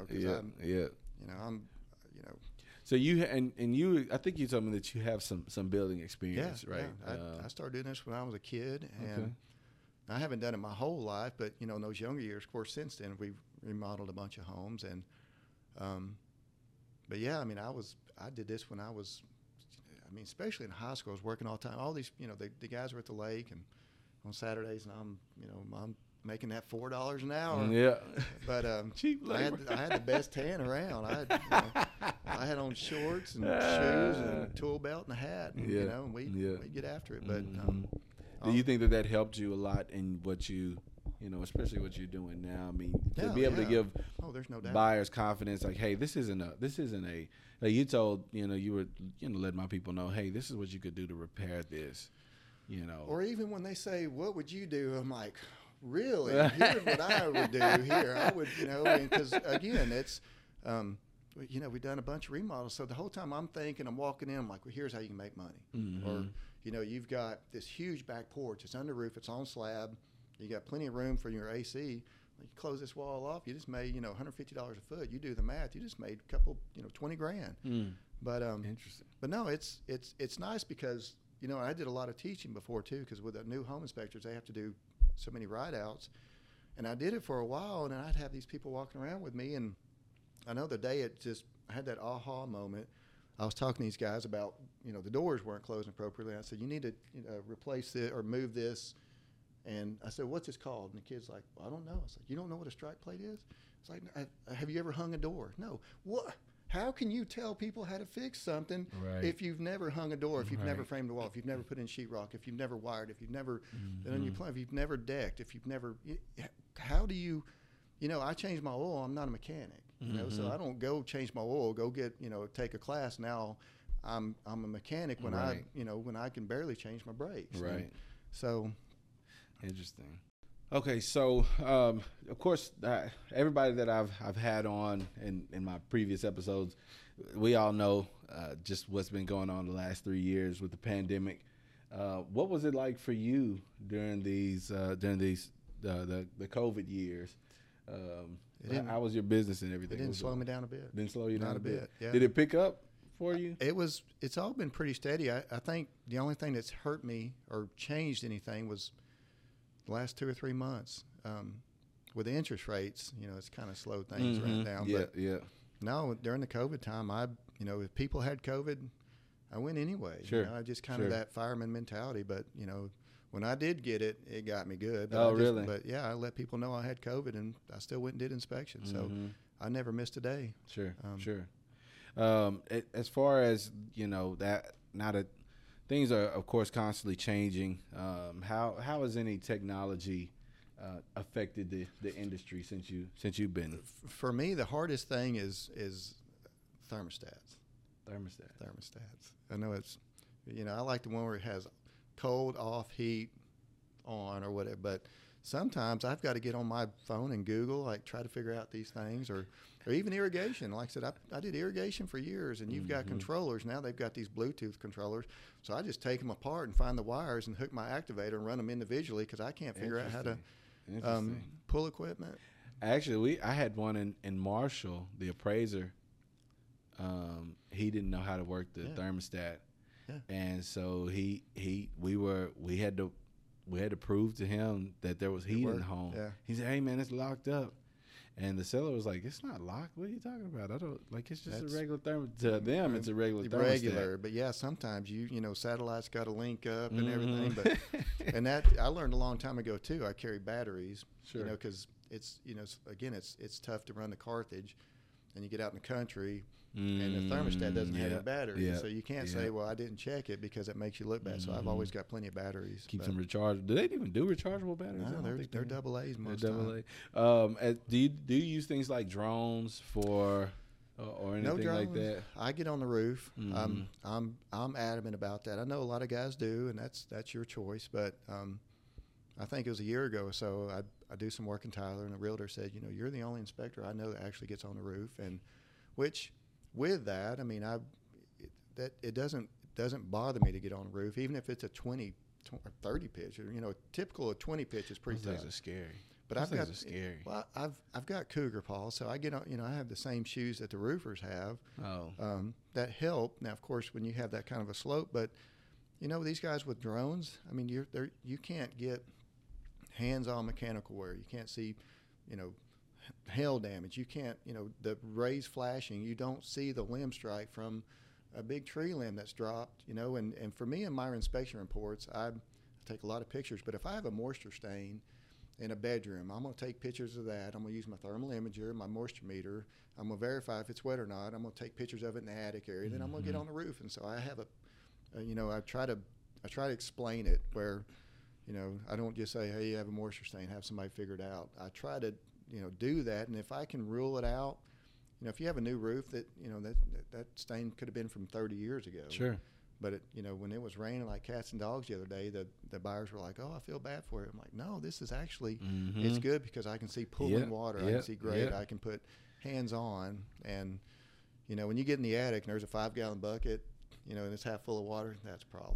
Speaker 1: So you I think you told me that you have some building experience, right?
Speaker 2: Yeah. I started doing this when I was a kid, and I haven't done it my whole life. But you know, in those younger years, of course, since then we've remodeled a bunch of homes, and but yeah, I mean, I did this when I was, I mean, especially in high school, I was working all the time. All these, you know, the guys were at the lake and on Saturdays, and I'm making that $4 an hour.
Speaker 1: Yeah.
Speaker 2: But
Speaker 1: cheap labor.
Speaker 2: I had the best tan around. I had on shorts and shoes and a tool belt and a hat, and you know, and we'd get after it. But
Speaker 1: do you think that helped you a lot in what you know, especially what you're doing now? I mean, to be able to give
Speaker 2: there's no doubt.
Speaker 1: buyers confidence, like, hey, this isn't a like you told, you know, you were, you know, letting my people know, hey, this is what you could do to repair this, you know.
Speaker 2: Or even when they say, what would you do? I'm like, really? Here's what I would do here. I would, you know, because again, it's, you know, we've done a bunch of remodels. So the whole time I'm thinking, I'm walking in, I'm like, well, here's how you can make money. Or, you know, you've got this huge back porch. It's under roof. It's on slab. You got plenty of room for your AC. You close this wall off. You just made, you know, $150 a foot. You do the math. You just made a couple, you know, 20 grand. But
Speaker 1: interesting.
Speaker 2: But no, it's nice because, you know, I did a lot of teaching before too, because with the new home inspectors, they have to do so many write-outs, and I did it for a while, and then I'd have these people walking around with me, and I know the day I had that aha moment. I was talking to these guys about, you know, the doors weren't closing appropriately. I said, you need to replace it or move this. And I said, what's this called? And the kid's like, well, I don't know. I said, you don't know what a strike plate is? It's like, have you ever hung a door? No. What? How can you tell people how to fix something if you've never hung a door, if you've never framed a wall, if you've never put in sheetrock, if you've never wired, if you've never done your plumbing, if you've never decked, if you've never, how do you, you know, I changed my oil. I'm not a mechanic, you know, so I don't go change my oil, go get, you know, take a class. Now I'm a mechanic when when I can barely change my brakes.
Speaker 1: Right.
Speaker 2: And so.
Speaker 1: Interesting. Okay, so of course, everybody that I've had on in my previous episodes, we all know just what's been going on the last 3 years with the pandemic. What was it like for you during the COVID years? How was your business and everything?
Speaker 2: It didn't slow me down a bit.
Speaker 1: Didn't slow you down a bit.
Speaker 2: Yeah.
Speaker 1: Did it pick up for you?
Speaker 2: It's all been pretty steady. I think the only thing that's hurt me or changed anything was the last 2 or 3 months. With the interest rates, you know, it's kind of slowed things right down.
Speaker 1: Yeah.
Speaker 2: No, during the COVID time, you know, if people had COVID, I went anyway.
Speaker 1: Sure.
Speaker 2: You know, I just kind of that fireman mentality. But, you know, when I did get it, it got me good. But
Speaker 1: Really?
Speaker 2: But, yeah, I let people know I had COVID, and I still went and did inspections. So I never missed a day.
Speaker 1: Sure, sure. As far as, you know, that now that things are, of course, constantly changing, how has any technology affected the industry since you've been?
Speaker 2: For me, the hardest thing is thermostats.
Speaker 1: Thermostats.
Speaker 2: I know it's, you know, I like the one where it has cold, off, heat, on, or whatever. But sometimes I've got to get on my phone and Google, like try to figure out these things, or even irrigation. Like I said, I did irrigation for years, and you've got controllers. Now they've got these Bluetooth controllers. So I just take them apart and find the wires and hook my activator and run them individually because I can't figure out how to pull equipment.
Speaker 1: Actually, I had one in Marshall, the appraiser. He didn't know how to work the thermostat, and so we had to prove to him that there was heat in the home. Yeah. He said, "Hey man, it's locked up," and the seller was like, "It's not locked. What are you talking about? I don't like. It's just a regular thermostat. To them, it's a regular thermostat."
Speaker 2: But yeah, sometimes you know satellites got to link up and everything. But and that I learned a long time ago too. I carry batteries, you know, because it's again it's tough to run the Carthage, and you get out in the country. And the thermostat doesn't have a battery, so you can't say, "Well, I didn't check it," because it makes you look bad. So I've always got plenty of batteries.
Speaker 1: Keeps them recharged. Do they even do rechargeable batteries?
Speaker 2: No, they're double A's most
Speaker 1: of the time. Do you use things like drones for or anything
Speaker 2: no drones.
Speaker 1: Like that?
Speaker 2: I get on the roof. I'm adamant about that. I know a lot of guys do, and that's your choice. But I think it was a year ago or so. I do some work in Tyler, and the realtor said, "You know, you're the only inspector I know that actually gets on the roof," and which. With that, I mean, it doesn't bother me to get on the roof, even if it's a 20 or 30 pitch. You know, typical of 20 pitch is pretty tough.
Speaker 1: Those are scary.
Speaker 2: But
Speaker 1: scary.
Speaker 2: Well, I've got Cougar Paw, so I get on. You know, I have the same shoes that the roofers have. That help. Now, of course, when you have that kind of a slope, but you know, these guys with drones, I mean, you can't get hands-on mechanical wear. You can't see, you know. Hail damage. You can't, you know, the rays flashing. You don't see the limb strike from a big tree limb that's dropped, you know. And for me in my inspection reports, I take a lot of pictures. But if I have a moisture stain in a bedroom, I'm going to take pictures of that. I'm going to use my thermal imager, my moisture meter. I'm going to verify if it's wet or not. I'm going to take pictures of it in the attic area. Then I'm going to get on the roof. And so I have you know, I try to explain it where, you know, I don't just say, "Hey, you have a moisture stain. Have somebody figure it out." I try to you know, do that, and if I can rule it out, you know, if you have a new roof that, you know, that stain could have been from 30 years ago.
Speaker 1: Sure.
Speaker 2: But it, you know, when it was raining like cats and dogs the other day, the buyers were like, "Oh, I feel bad for it." I'm like, "No, this is actually it's good because I can see pooling water, I can see grade, I can put hands on, and you know, when you get in the attic and there's a 5-gallon bucket, you know, and it's half full of water, that's a problem."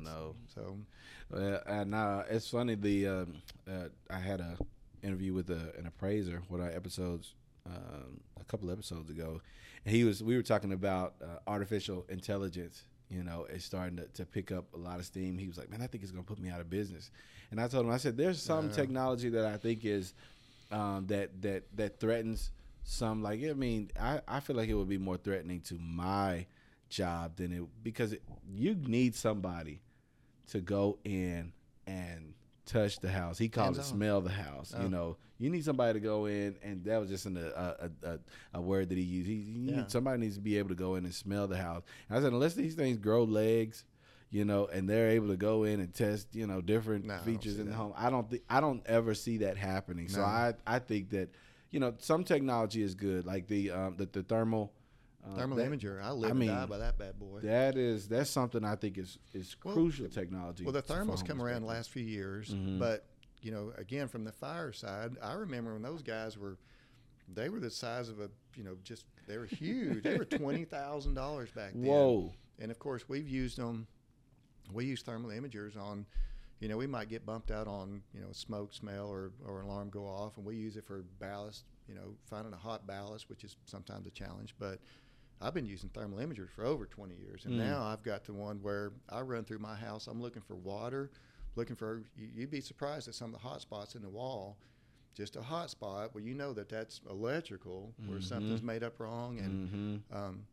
Speaker 1: Now it's funny. I had a interview with an appraiser with our episodes a couple episodes ago, and we were talking about artificial intelligence. You know, it's starting to pick up a lot of steam. He was like, "Man, I think it's going to put me out of business." And I told him, I said, "There's some technology that I think is that threatens some. Like, I mean, I feel like it would be more threatening to my job than it, because you need somebody to go in and touch the house. He called it smell the house. You know, you need somebody to go in, and that was just a word that he used. Somebody needs to be able to go in and smell the house. And I said, unless these things grow legs, you know, and they're able to go in and test, you know, different features in the home, I don't ever see that happening. No. So I think that, you know, some technology is good, like the thermal.
Speaker 2: Thermal imager, I live and die by that bad boy.
Speaker 1: That's something I think is crucial technology.
Speaker 2: Well, the thermals come around the last few years, but you know, again, from the fire side, I remember when those guys were the size of a, you know, just they were huge. They were $20,000 back then.
Speaker 1: Whoa!
Speaker 2: And of course, we've used them. We use thermal imagers on, you know, we might get bumped out on, you know, smoke, smell, or alarm go off, and we use it for ballast. You know, finding a hot ballast, which is sometimes a challenge, but I've been using thermal imagers for over 20 years, and now I've got the one where I run through my house. I'm looking for water, you'd be surprised at some of the hot spots in the wall. Just a hot spot where you know that's electrical, where something's made up wrong, and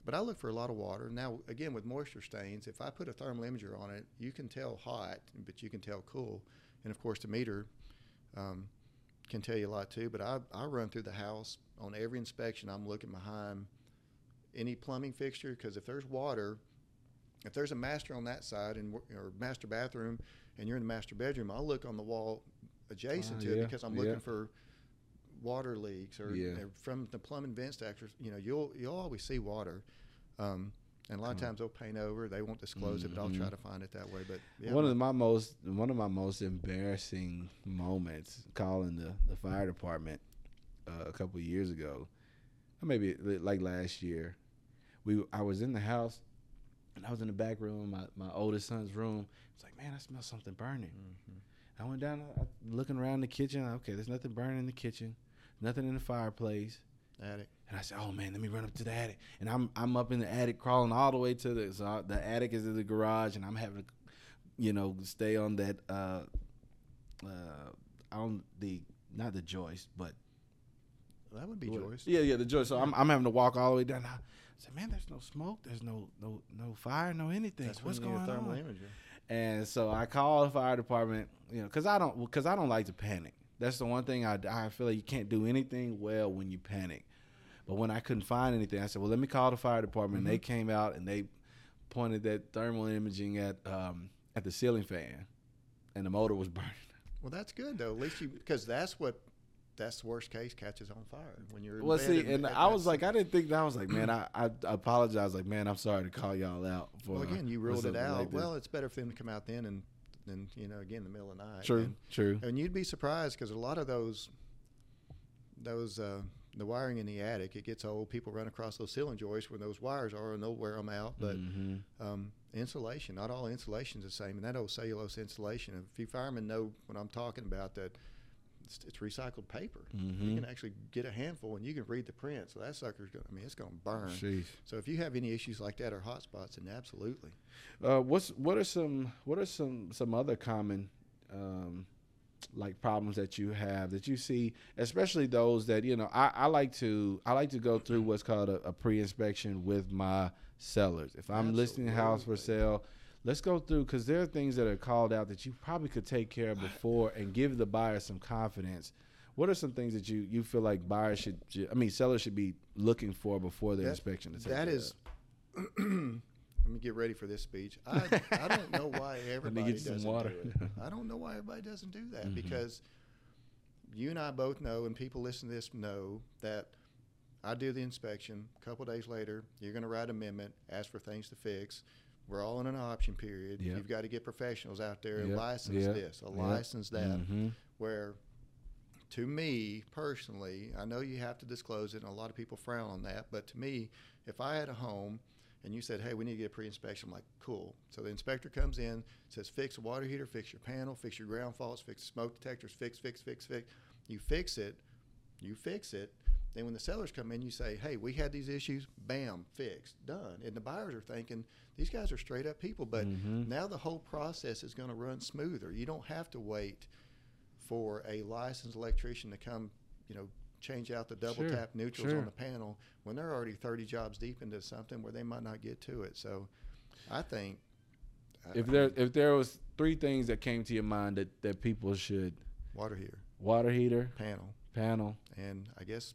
Speaker 2: But I look for a lot of water. Now, again, with moisture stains, if I put a thermal imager on it, you can tell hot, but you can tell cool. And, of course, the meter can tell you a lot too. But I run through the house on every inspection. I'm looking behind any plumbing fixture, because if there's water, if there's a master on that side or master bathroom and you're in the master bedroom, I'll look on the wall adjacent to it, because I'm looking for water leaks or from the plumbing vent stacks. You'll always see water. And a lot of times they'll paint over. They won't disclose it, but I'll try to find it that way. But
Speaker 1: one of my most embarrassing moments calling the fire department a couple of years ago, or maybe like last year, I was in the house and I was in the back room, my oldest son's room. It's like, man, I smell something burning. I went down, looking around the kitchen. Okay, there's nothing burning in the kitchen, nothing in the fireplace.
Speaker 2: Attic.
Speaker 1: And I said, oh man, let me run up to the attic. And I'm up in the attic, crawling all the way to the attic is in the garage, and I'm having to, stay on that on the, not the joist, but
Speaker 2: that would be joist.
Speaker 1: Yeah, the joist. So I'm having to walk all the way down. I said, man, there's no smoke, there's no fire, no anything.
Speaker 2: That's
Speaker 1: what's
Speaker 2: when you
Speaker 1: going
Speaker 2: need a thermal
Speaker 1: on?
Speaker 2: imager.
Speaker 1: And so I called the fire department, because I don't like to panic. That's the one thing I feel like you can't do anything well when you panic. But when I couldn't find anything, I said, well, let me call the fire department. And they came out and they pointed that thermal imaging at the ceiling fan, and the motor was burning.
Speaker 2: Well, that's good though. At least because that's the worst case, catches on fire when you're.
Speaker 1: Well, see, and I was like, I didn't think that. I was like, man, I apologize. Like, man, I'm sorry to call y'all out for.
Speaker 2: Well, again, you ruled it out.
Speaker 1: Like
Speaker 2: well, it's better for them to come out then and again in the middle of the night.
Speaker 1: True.
Speaker 2: And you'd be surprised, because a lot of those the wiring in the attic, it gets old. People run across those ceiling joists where those wires are, and they'll wear them out. But insulation, not all insulation is the same. And that old cellulose insulation, if you firemen know what I'm talking about, that it's recycled paper. You can actually get a handful and you can read the print. So that sucker's it's going to burn.
Speaker 1: Jeez.
Speaker 2: So if you have any issues like that or hot spots, then absolutely.
Speaker 1: What are some other common like problems that you have that you see, especially those that I like to go through what's called a pre-inspection with my sellers. If I'm listing a house for sale, let's go through, because there are things that are called out that you probably could take care of before and give the buyer some confidence. What are some things that you feel like sellers should be looking for before their inspection?
Speaker 2: Let me get ready for this speech. I don't know why everybody doesn't do it. I don't know why everybody doesn't do that, because you and I both know, and people listening to this know, that I do the inspection. A couple of days later, you're going to write an amendment, ask for things to fix. We're all in an option period.
Speaker 1: Yep.
Speaker 2: You've got to get professionals out there and license this, license that, where to me personally, I know you have to disclose it, and a lot of people frown on that, but to me, if I had a home and you said, hey, we need to get a pre-inspection, I'm like, cool. So the inspector comes in, says, fix the water heater, fix your panel, fix your ground faults, fix the smoke detectors, fix. You fix it. Then when the sellers come in, you say, hey, we had these issues, bam, fixed, done. And the buyers are thinking, these guys are straight up people, but now the whole process is going to run smoother. You don't have to wait for a licensed electrician to come, change out the double tap neutrals on the panel when they're already 30 jobs deep into something where they might not get to it. So I think
Speaker 1: if there was three things that came to your mind that people should:
Speaker 2: water heater,
Speaker 1: panel,
Speaker 2: and I guess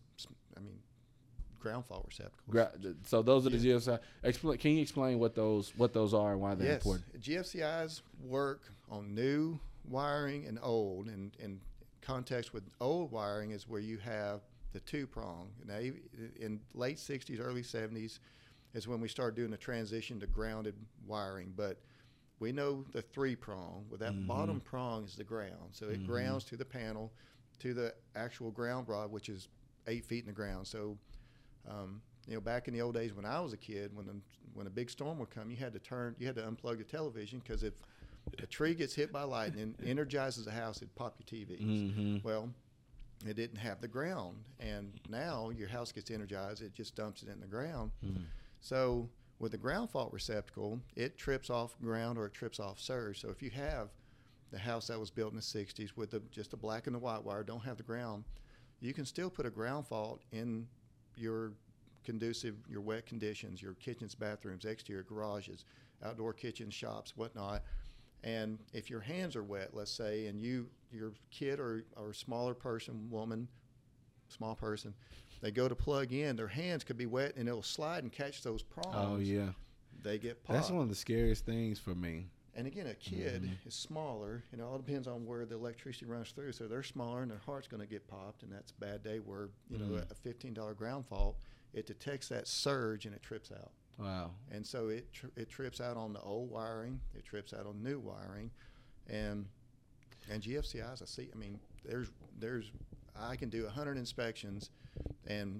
Speaker 2: ground fault receptacles.
Speaker 1: So those are the GFCI. Can you explain what those are and why they're important?
Speaker 2: GFCIs work on new wiring and old, and context with old wiring is where you have the two-prong. Now, in late 60s, early 70s is when we started doing the transition to grounded wiring, but we know the three-prong. With that bottom prong is the ground, so it grounds to the panel, to the actual ground rod, which is 8 feet in the ground. So, back in the old days when I was a kid, when a big storm would come, you had to unplug the television, because if a tree gets hit by lightning, energizes the house, it'd pop your TVs. Well, it didn't have the ground, and now your house gets energized, it just dumps it in the ground. So with the ground fault receptacle, it trips off ground or it trips off surge. So if you have the house that was built in the 60s with just the black and the white wire, don't have the ground, you can still put a ground fault in your conducive, your wet conditions, your kitchens, bathrooms, exterior garages, outdoor kitchens, shops, whatnot. And if your hands are wet, let's say, and your kid or smaller person, woman, small person, they go to plug in, their hands could be wet and it'll slide and catch those prongs.
Speaker 1: Oh, yeah.
Speaker 2: They get popped.
Speaker 1: That's one of the scariest things for me.
Speaker 2: And again, a kid is smaller. It all depends on where the electricity runs through. So they're smaller, and their heart's going to get popped, and that's a bad day. Where a $15 ground fault, it detects that surge and it trips out.
Speaker 1: Wow.
Speaker 2: And so it trips out on the old wiring. It trips out on new wiring, and GFCIs. I can do 100 inspections, and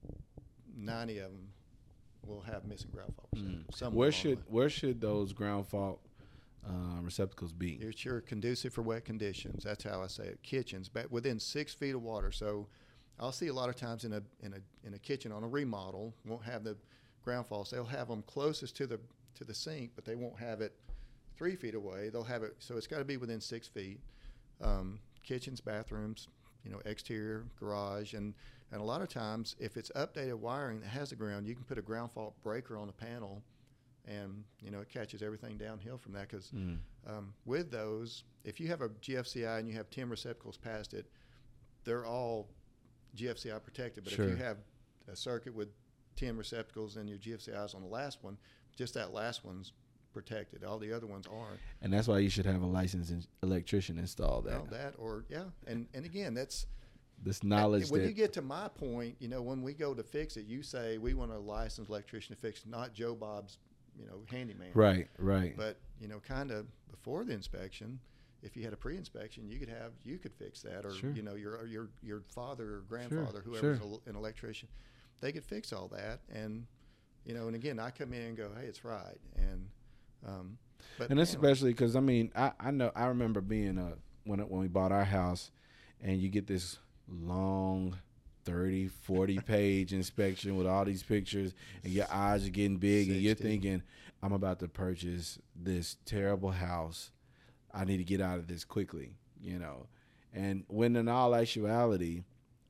Speaker 2: 90 of them will have missing ground faults.
Speaker 1: Where should those ground fault receptacles be?
Speaker 2: It's your conducive for wet conditions. That's how I say it. Kitchens, but within 6 feet of water. So I'll see a lot of times in a kitchen on a remodel won't have the ground faults. They'll have them closest to the sink, but they won't have it 3 feet away. They'll have it, so it's got to be within 6 feet. Kitchens, bathrooms, exterior, garage, and a lot of times if it's updated wiring that has the ground, you can put a ground fault breaker on the panel, and it catches everything downhill from that. Because with those, if you have a GFCI and you have 10 receptacles past it, they're all GFCI protected. But
Speaker 1: Sure.
Speaker 2: if you have a circuit with 10 receptacles and your GFCI is on the last one, just that last one's protected. All the other ones aren't.
Speaker 1: And that's why you should have a licensed electrician install that.
Speaker 2: And again, that's
Speaker 1: this knowledge
Speaker 2: when you get to my point, when we go to fix it, you say we want a licensed electrician to fix it, not Joe Bob's, handyman.
Speaker 1: Right.
Speaker 2: But kind of before the inspection, if you had a pre-inspection, you could fix that, or
Speaker 1: Sure.
Speaker 2: Your father or grandfather,
Speaker 1: Sure.
Speaker 2: whoever's an electrician, they could fix all that. And and again, I come in and go, hey, it's right. And
Speaker 1: and that's especially because I remember being when we bought our house, and you get this long 30, 40 page inspection with all these pictures, and your eyes are getting big, 60. And you're thinking, I'm about to purchase this terrible house. I need to get out of this quickly, And when in all actuality,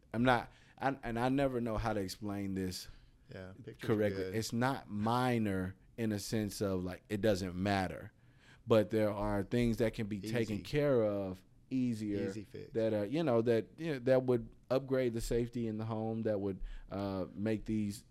Speaker 1: I never know how to explain this correctly. It's not minor in a sense of like it doesn't matter, but there are things that can be taken care of easier.
Speaker 2: Easy fix.
Speaker 1: That would upgrade the safety in the home. That would make these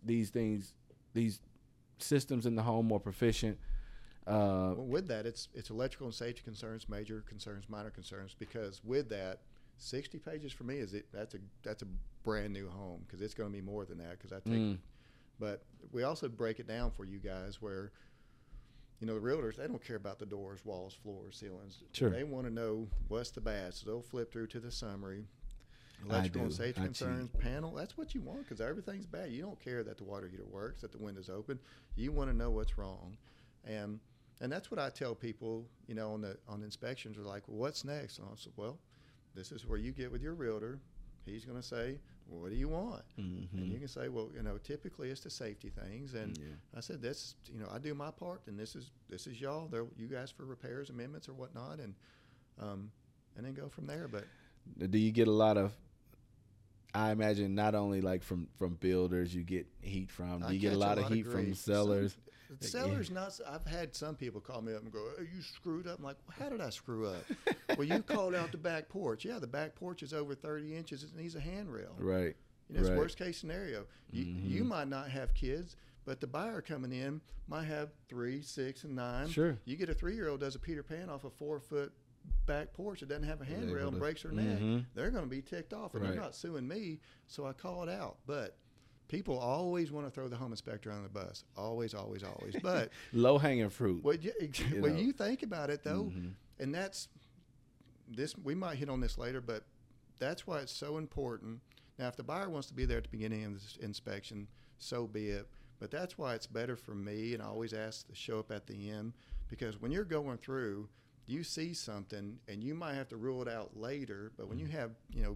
Speaker 1: systems in the home more proficient.
Speaker 2: Well, with that, it's electrical and safety concerns, major concerns, minor concerns. Because with that, 60 pages for me that's a brand new home, because it's going to be more than that. Because I take, but we also break it down for you guys where, the realtors, they don't care about the doors, walls, floors, ceilings.
Speaker 1: Sure.
Speaker 2: They want to know what's the bad, so they'll flip through to the summary. Electrical and safety concerns, panel, that's what you want, because everything's bad. You don't care that the water heater works, that the window's open. You want to know what's wrong. And that's what I tell people, on inspections are like, well, what's next? And I said, well, this is where you get with your realtor. He's going to say, well, what do you want? Mm-hmm. And you can say, well, typically it's the safety things. And I said, that's, I do my part, and this is y'all. You guys for repairs, amendments, or whatnot, and then go from there. But
Speaker 1: do you get a lot of? I imagine not only like from builders you get heat from. Do you get a lot of heat from sellers?
Speaker 2: Sellers, not. I've had some people call me up and go, "Oh, you screwed up." I'm like, well, how did I screw up? Well, you called out the back porch. Yeah, the back porch is over 30 inches. It needs a handrail.
Speaker 1: Right.
Speaker 2: It's worst case scenario. You might not have kids, but the buyer coming in might have 3, 6, and 9.
Speaker 1: Sure.
Speaker 2: You get a 3-year-old does a Peter Pan off a 4-foot back porch that doesn't have a handrail and breaks her neck. They're going to be ticked off, and they're not suing me, so I call it out. But people always want to throw the home inspector under the bus. Always. But
Speaker 1: low hanging fruit.
Speaker 2: Well, you think about it though, and that's this. We might hit on this later, but that's why it's so important. Now, if the buyer wants to be there at the beginning of the inspection, so be it. But that's why it's better for me, and I always ask to show up at the end, because when you're going through, you see something, and you might have to rule it out later. But when you have,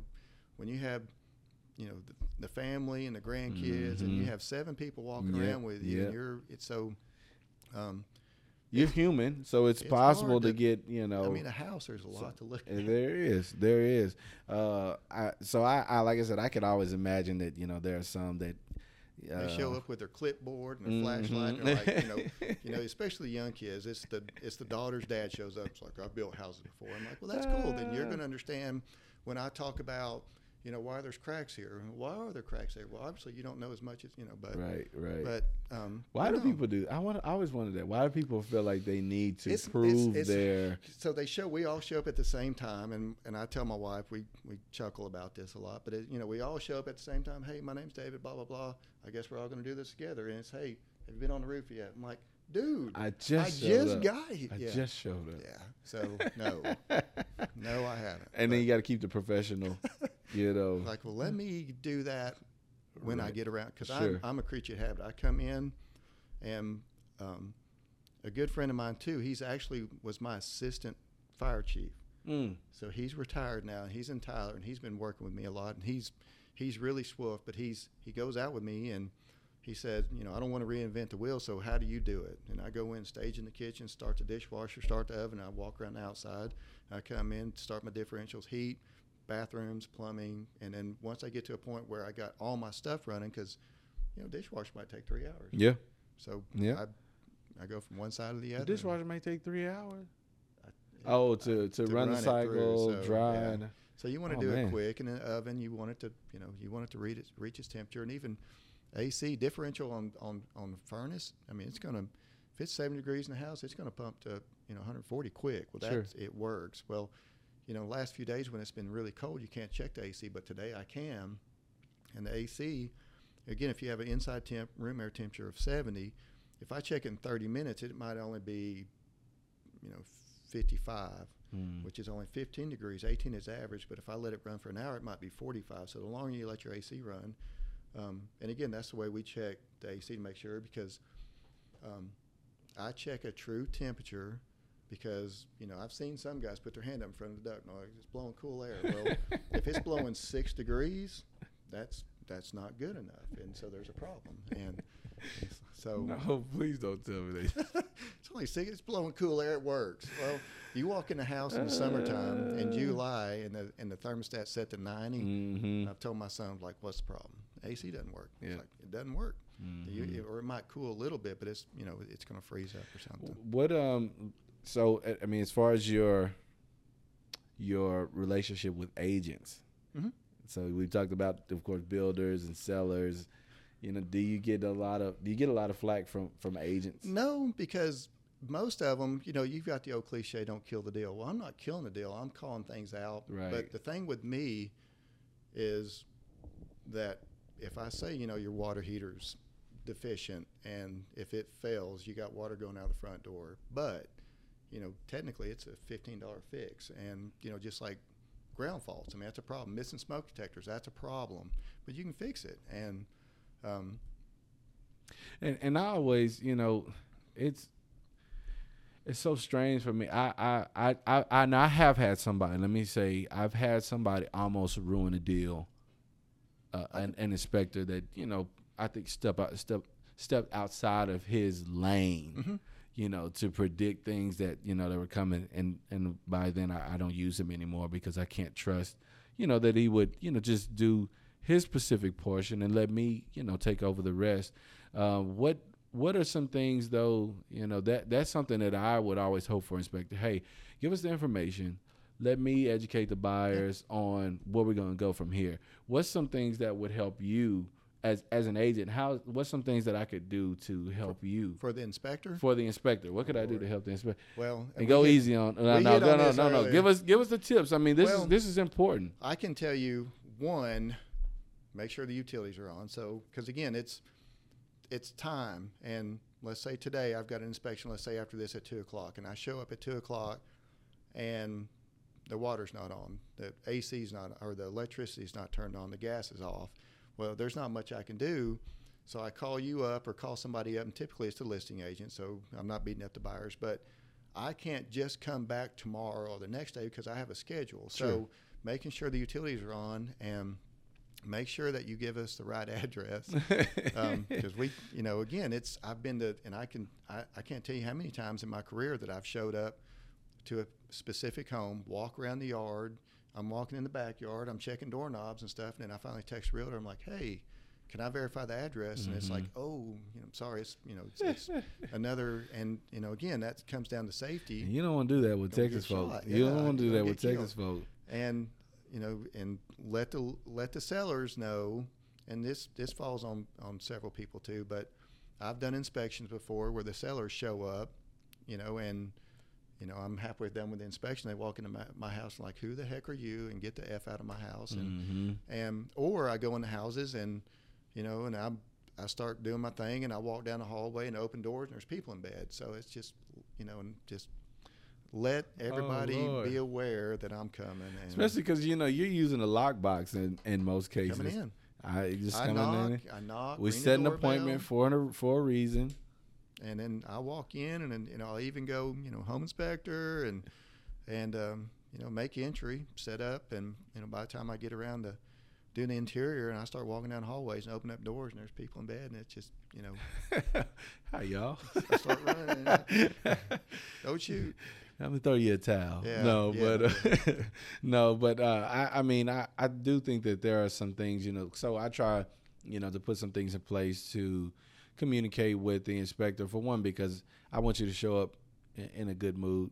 Speaker 2: the family and the grandkids, and you have 7 people walking around with you, and it's so.
Speaker 1: You're human, so it's possible to get,
Speaker 2: a house, there's a lot to look at.
Speaker 1: There is. So I like I said, I could always imagine that, there are some that
Speaker 2: They show up with their clipboard and their flashlight, and they're like, especially young kids. It's the daughter's dad shows up. It's like, I've built houses before. I'm like, well, that's cool. Then you're going to understand when I talk about, why there's cracks here. Why are there cracks there? Well, obviously you don't know as much as But
Speaker 1: right.
Speaker 2: But
Speaker 1: why do people do? I always wondered that. Why do people feel like they need to prove their?
Speaker 2: So we all show up at the same time, and I tell my wife, we chuckle about this a lot, but we all show up at the same time. Hey, my name's David. Blah blah blah. I guess we're all going to do this together. And it's, hey, have you been on the roof yet? I'm like, dude, I just got here.
Speaker 1: I just showed up.
Speaker 2: Yeah. So no, no, I haven't.
Speaker 1: And then you got to keep the professional.
Speaker 2: Like, well, let me do that when I get around, because I'm a creature of habit. I come in, and a good friend of mine too. He's actually was my assistant fire chief. So he's retired now. He's in Tyler, and he's been working with me a lot. And he's really swift, but he goes out with me, and he said, I don't want to reinvent the wheel. So how do you do it? And I go in, stage in the kitchen, start the dishwasher, start the oven. I walk around the outside. I come in, start my differentials, heat, bathrooms, plumbing, and then once I get to a point where I got all my stuff running, because dishwasher might take 3 hours.
Speaker 1: Yeah.
Speaker 2: So I go from one side to the other.
Speaker 1: The dishwasher may take 3 hours. To run the cycle, dry.
Speaker 2: Yeah. So you want to do it quick, and in the oven you want it to reach its temperature, and even AC differential on the furnace. I mean, it's gonna, if it's 70 degrees in the house, it's gonna pump to 140 quick. Well, it works. Well, last few days when it's been really cold, you can't check the AC, but today I can. And the AC, again, if you have an inside room air temperature of 70, if I check it in 30 minutes, it might only be, 55, which is only 15 degrees. 18 is average, but if I let it run for an hour, it might be 45. So the longer you let your AC run, and again, that's the way we check the AC to make sure, because I check a true temperature. Because, I've seen some guys put their hand up in front of the duct, it's blowing cool air. Well, if it's blowing 6 degrees, that's not good enough, and so there's a problem. And so
Speaker 1: no, please don't tell me that.
Speaker 2: It's only 6. It's blowing cool air. It works. Well, you walk in the house in the summertime in July, and the thermostat set to 90. Mm-hmm. I've told my son, like, what's the problem? AC doesn't work. Yeah. It's like, it doesn't work. Mm-hmm. Or it might cool a little bit, but it's it's going to freeze up or something.
Speaker 1: What So, I mean, as far as your relationship with agents, so we talked about, of course, builders and sellers. Do you get a lot of flack from agents?
Speaker 2: No, because most of them, you've got the old cliche, don't kill the deal. Well, I'm not killing the deal. I'm calling things out.
Speaker 1: Right.
Speaker 2: But the thing with me is that if I say, your water heater's deficient, and if it fails, you got water going out the front door, but technically it's a $15 fix. And, just like ground faults, I mean, that's a problem. Missing smoke detectors, that's a problem. But you can fix it. And
Speaker 1: I always, it's so strange for me. I have had somebody, let me say, I've had somebody almost ruin a deal. An inspector that, I think stepped outside of his lane. Mm-hmm. To predict things that, that were coming. And by then I don't use him anymore, because I can't trust, that he would, just do his specific portion and let me, take over the rest. What are some things, though, that's something that I would always hope for, Inspector. Hey, give us the information. Let me educate the buyers on where we're going to go from here. What's some things that would help you as an agent? What's some things that I could do to help you?
Speaker 2: For the inspector?
Speaker 1: For the inspector. What could I do to help the inspector?
Speaker 2: Well,
Speaker 1: and go easy on. No. Give us the tips. I mean, this is important.
Speaker 2: I can tell you, one, make sure the utilities are on. So, because again, it's time. And let's say today I've got an inspection, let's say after this at 2:00, and I show up at 2:00 and the water's not on, the AC's not, or the electricity's not turned on, the gas is off. Well, there's not much I can do. So I call you up or call somebody up, and typically it's the listing agent, so I'm not beating up the buyers. But I can't just come back tomorrow or the next day, because I have a schedule. Sure. So making sure the utilities are on, and make sure that you give us the right address. Because we, again, I've been to, and I can't tell you how many times in my career that I've showed up to a specific home, walk around the yard. I'm walking in the backyard. I'm checking doorknobs and stuff. And then I finally text the realtor. I'm like, hey, can I verify the address? And it's like, oh, I'm sorry, it's another, and again, that comes down to safety.
Speaker 1: And you don't want to do that with Texas folk. You don't want to do that with Texas folk.
Speaker 2: And and let the sellers know. And this falls on several people too. But I've done inspections before where the sellers show up, and I'm halfway done with the inspection. They walk into my house and like, who the heck are you? And get the F out of my house. And or I go in the houses and and I start doing my thing, and I walk down the hallway and open doors, and there's people in bed. So it's just, and just let everybody be aware that I'm coming. And
Speaker 1: especially because, you're using a lockbox in most cases.
Speaker 2: Coming in.
Speaker 1: I
Speaker 2: knock.
Speaker 1: We set an appointment for a reason.
Speaker 2: And then I walk in, and then, I'll even go, home inspector and make entry, set up. And, by the time I get around to doing the interior, and I start walking down hallways and open up doors, and there's people in bed, and it's just,
Speaker 1: Hi, y'all.
Speaker 2: I start running. Don't shoot.
Speaker 1: I'm gonna throw you a towel. I do think that there are some things, so I try, to put some things in place to communicate with the inspector, for one, because I want you to show up in a good mood.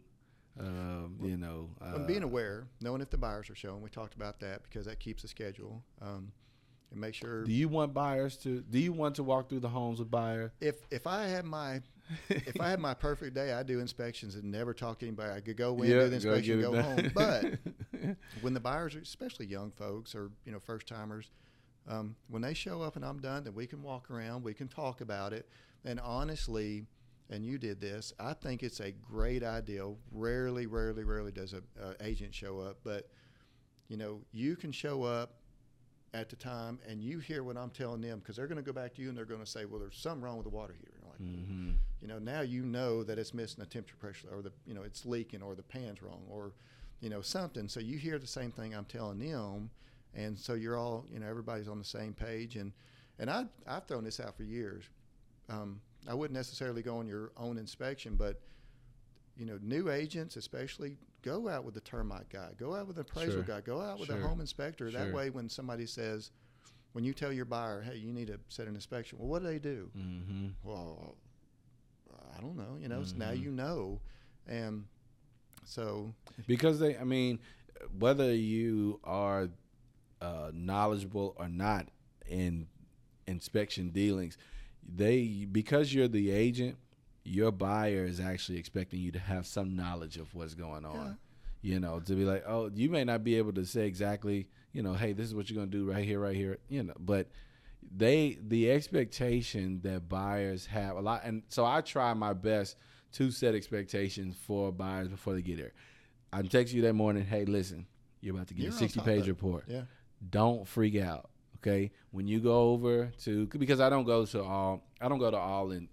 Speaker 2: Being aware, knowing if the buyers are showing, we talked about that because that keeps the schedule. And make sure.
Speaker 1: Do you want to walk through the homes with buyers?
Speaker 2: If I had my perfect day, I do inspections and never talk to anybody. I could go in, do the inspection, go home. But when the buyers are, especially young folks or first timers, when they show up and I'm done, then we can walk around, we can talk about it, and honestly. And you did this. I think it's a great idea. Rarely does a agent show up, but you can show up at the time and you hear what I'm telling them, because they're going to go back to you and they're going to say, well, there's something wrong with the water heater. Like, now that it's missing a temperature pressure, or it's leaking, or the pan's wrong, or something. So you hear the same thing I'm telling them, and so you're all everybody's on the same page. And I've thrown this out for years. I wouldn't necessarily go on your own inspection, but new agents especially, go out with the termite guy, go out with the appraisal guy, go out with a home inspector. That way, when somebody says, when you tell your buyer, hey, you need to set an inspection, well, what do they do? Well, I don't know. So now you know, and so
Speaker 1: because whether you are knowledgeable or not in inspection dealings, because you're the agent, your buyer is actually expecting you to have some knowledge of what's going on. To be like, oh, you may not be able to say exactly, hey, this is what you're going to do right here, but the expectation that buyers have a lot. And so I try my best to set expectations for buyers before they get here. I'm texting you that morning, hey, listen, you're about to get a 60-page report.
Speaker 2: Yeah.
Speaker 1: Don't freak out. Okay, when you go over to, because I don't go to all, and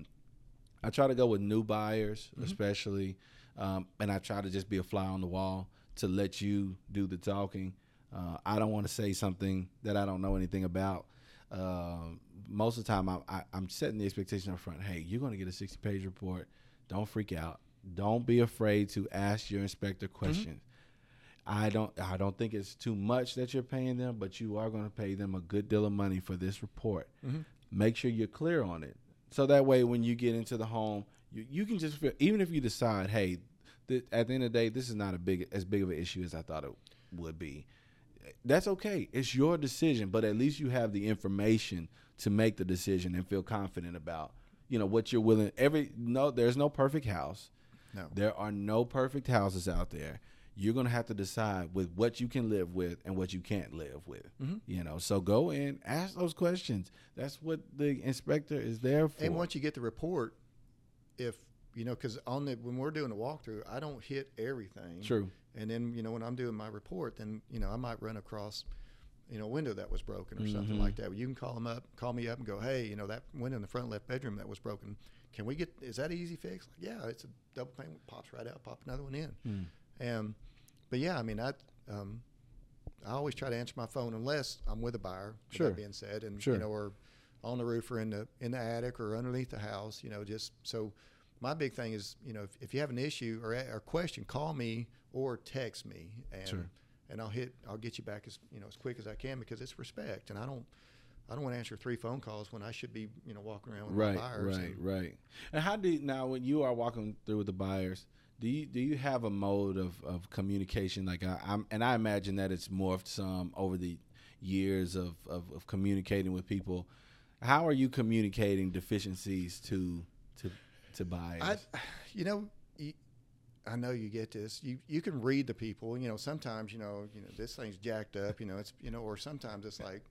Speaker 1: I try to go with new buyers, especially, and I try to just be a fly on the wall to let you do the talking. I don't want to say something that I don't know anything about. Most of the time, I'm setting the expectation up front. Hey, you're going to get a 60-page report. Don't freak out. Don't be afraid to ask your inspector questions. I don't think it's too much that you're paying them, but you are going to pay them a good deal of money for this report. Make sure you're clear on it. So that way, when you get into the home, you can just feel, even if you decide, hey, at the end of the day, this is not as big of an issue as I thought it would be. That's okay. It's your decision, but at least you have the information to make the decision and feel confident about, what you're willing. There's no perfect house.
Speaker 2: No.
Speaker 1: There are no perfect houses out there. You're going to have to decide with what you can live with and what you can't live with. So go in, ask those questions. That's what the inspector is there for.
Speaker 2: And once you get the report, because when we're doing a walkthrough, I don't hit everything.
Speaker 1: True.
Speaker 2: And then, when I'm doing my report, then, I might run across, a window that was broken or something like that. You can call me up and go, hey, that window in the front left bedroom that was broken. Is that an easy fix? Like, yeah, it's a double pane, pops right out, pop another one in. But yeah, I always try to answer my phone unless I'm with a buyer.
Speaker 1: Sure.
Speaker 2: That being said, and
Speaker 1: sure.
Speaker 2: Or on the roof or in the attic or underneath the house. Just so my big thing is, if you have an issue or a question, call me or text me, and
Speaker 1: sure.
Speaker 2: and I'll get you back as quick as I can, because it's respect, and I I don't want to answer 3 phone calls when I should be, walking around with
Speaker 1: Right,
Speaker 2: my buyers.
Speaker 1: right. And how do you, now when you are walking through with the buyers, do you have a mode of communication? Like I imagine that it's morphed some over the years of communicating with people. How are you communicating deficiencies to buyers?
Speaker 2: I know you get this. You can read the people. Sometimes this thing's jacked up. It's or sometimes it's like,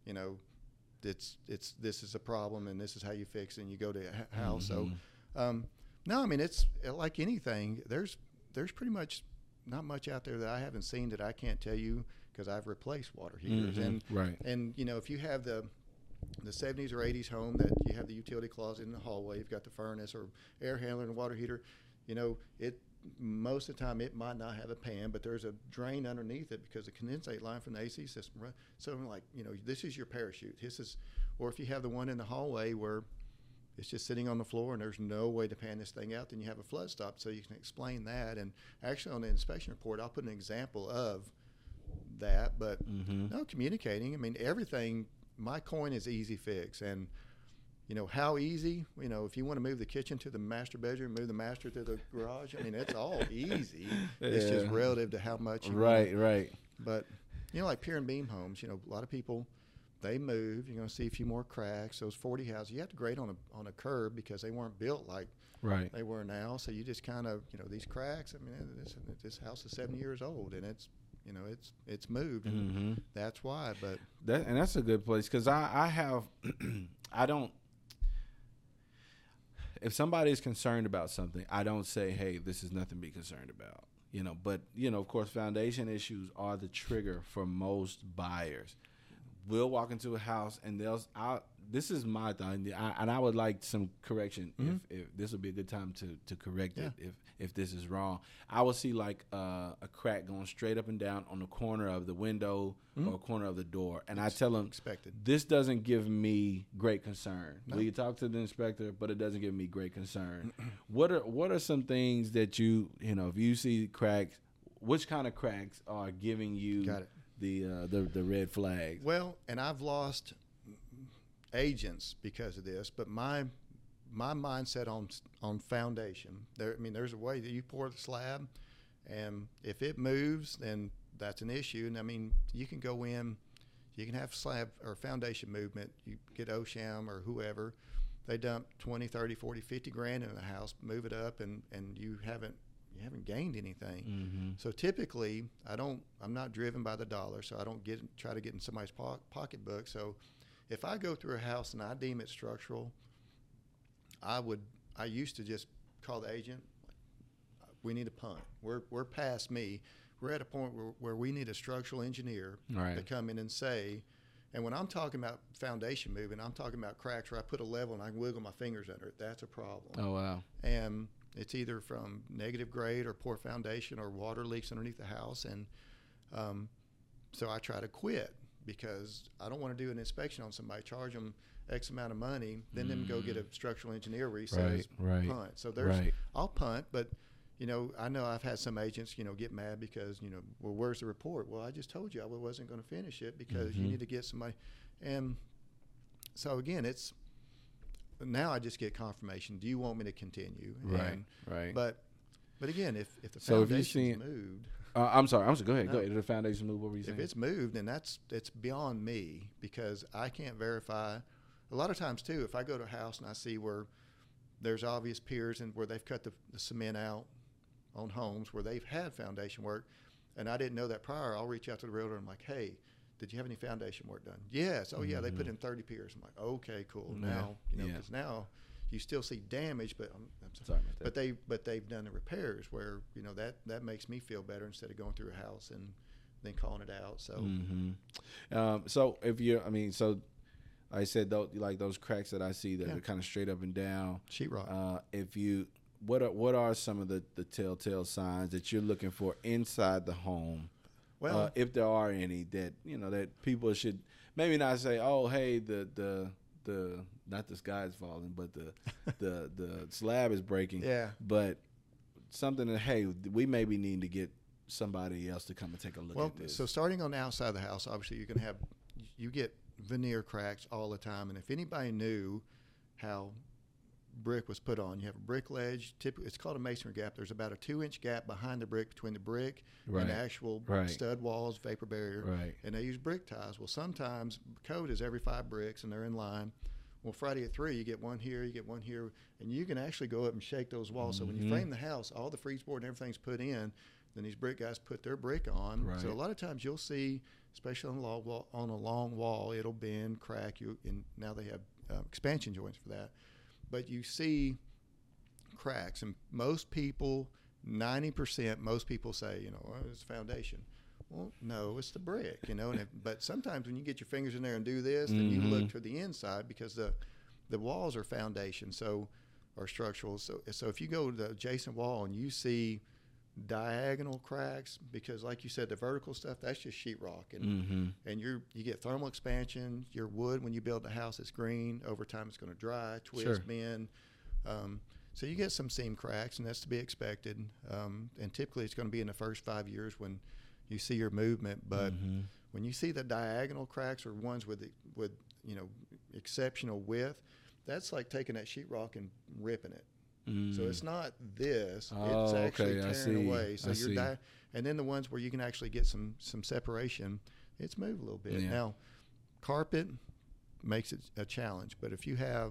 Speaker 2: it's this is a problem and this is how you fix it. And you go to a house.
Speaker 1: Mm-hmm.
Speaker 2: So, no, I mean it's like anything. There's pretty much not much out there that I haven't seen that I can't tell you because I've replaced water heaters.
Speaker 1: Mm-hmm.
Speaker 2: And if you have the 70s or 80s home that you have the utility closet in the hallway, you've got the furnace or air handler and water heater, it most of the time it might not have a pan, but there's a drain underneath it because the condensate line from the AC system. So I'm like, this is your parachute. Or if you have the one in the hallway where it's just sitting on the floor and there's no way to pan this thing out, then you have a flood stop. So you can explain that. And actually on the inspection report, I'll put an example of that. But no, communicating. I mean, everything. My coin is easy fix. And how easy, if you want to move the kitchen to the master bedroom, move the master to the garage, I mean, it's all easy. It's just relative to how much you want.
Speaker 1: Right.
Speaker 2: But, like pier and beam homes, a lot of people, they move, you're going to see a few more cracks. Those 40 houses, you have to grade on a curb because they weren't built like they were now. So you just kind of, these cracks, I mean, this house is 7 years old and it's moved, and that's why. But
Speaker 1: that's a good place because I have I don't. If somebody is concerned about something, I don't say, "Hey, this is nothing to be concerned about." But of course, foundation issues are the trigger for most buyers. We'll walk into a house and this is my thing, and I would like some correction. If this would be a good time to correct it if this is wrong. I will see like a crack going straight up and down on the corner of the window or corner of the door, and I tell them, this doesn't give me great concern. No. We talk to the inspector, but it doesn't give me great concern. What are some things that if you see cracks, which kind of cracks are giving you the red flags?
Speaker 2: Well, and I've lost agents because of this, but my mindset on foundation, there's a way that you pour the slab, and if it moves, then that's an issue. And I mean, you can go in, you can have slab or foundation movement. You get OSHAM or whoever, they dump 20, 30, 40, 50 grand in the house, move it up, and you haven't gained anything. So typically, I'm not driven by the dollar, so I don't try to get in somebody's pocketbook. So if I go through a house and I deem it structural, I used to just call the agent. We need a punt. We're past me. We're at a point where we need a structural engineer to come in and say. And when I'm talking about foundation movement, I'm talking about cracks where I put a level and I can wiggle my fingers under it. That's a problem.
Speaker 1: Oh wow!
Speaker 2: And it's either from negative grade or poor foundation or water leaks underneath the house. And so I try to quit because I don't want to do an inspection on somebody, charge them X amount of money, then them go get a structural engineer where he says punt. So I'll punt, but I know I've had some agents, get mad because, well, where's the report? Well, I just told you I wasn't going to finish it because you need to get somebody. And so again, now I just get confirmation. Do you want me to continue?
Speaker 1: Right.
Speaker 2: But again, if the foundation's moved.
Speaker 1: I'm sorry. Go ahead. Go ahead. Did the foundation move? What were you saying?
Speaker 2: If it's moved, then it's beyond me because I can't verify. A lot of times too, if I go to a house and I see where there's obvious piers and where they've cut the cement out on homes where they've had foundation work, and I didn't know that prior, I'll reach out to the realtor and I'm like, hey, did you have any foundation work done? Yes. Oh yeah, they put in 30 piers. I'm like, okay, cool. Now, because now you still see damage, but
Speaker 1: sorry
Speaker 2: but they've done the repairs where that makes me feel better instead of going through a house and then calling it out. So,
Speaker 1: so if so I said those cracks that I see that are kind of straight up and down
Speaker 2: sheetrock.
Speaker 1: What are some of the telltale signs that you're looking for inside the home? Well, if there are any that that people should maybe not say, oh, hey, the not the sky is falling, but the slab is breaking.
Speaker 2: Yeah.
Speaker 1: But something that, hey, we maybe need to get somebody else to come and take a look at this.
Speaker 2: So starting on the outside of the house, obviously you get veneer cracks all the time. And if anybody knew how brick was put on, you have a brick ledge. Typically, it's called a masonry gap. There's about a 2-inch gap behind the brick between the brick and the actual stud walls, vapor barrier.
Speaker 1: Right.
Speaker 2: And they use brick ties. Well, sometimes code is every 5 bricks, and they're in line. Well, Friday at 3, you get one here, you get one here, and you can actually go up and shake those walls. So when you frame the house, all the freeze board and everything's put in. Then these brick guys put their brick on.
Speaker 1: Right.
Speaker 2: So a lot of times you'll see, especially on a long wall, it'll bend, crack. And now they have expansion joints for that. But you see cracks, and most people, 90%, most people say, it's foundation. Well, no, it's the brick, but sometimes when you get your fingers in there and do this, then you look to the inside because the walls are foundation, or structural. So if you go to the adjacent wall and you see diagonal cracks, because like you said, the vertical stuff, that's just sheetrock, and you get thermal expansion. Your wood, when you build a house, it's green. Over time, it's going to dry, twist, bend. So you get some seam cracks, and that's to be expected. And typically, it's going to be in the first 5 years when you see your movement. But when you see the diagonal cracks or ones with exceptional width, that's like taking that sheetrock and ripping it. So it's not this; it's actually tearing away. So and then the ones where you can actually get some separation, it's moved a little bit.
Speaker 1: Yeah.
Speaker 2: Now, carpet makes it a challenge, but if you have,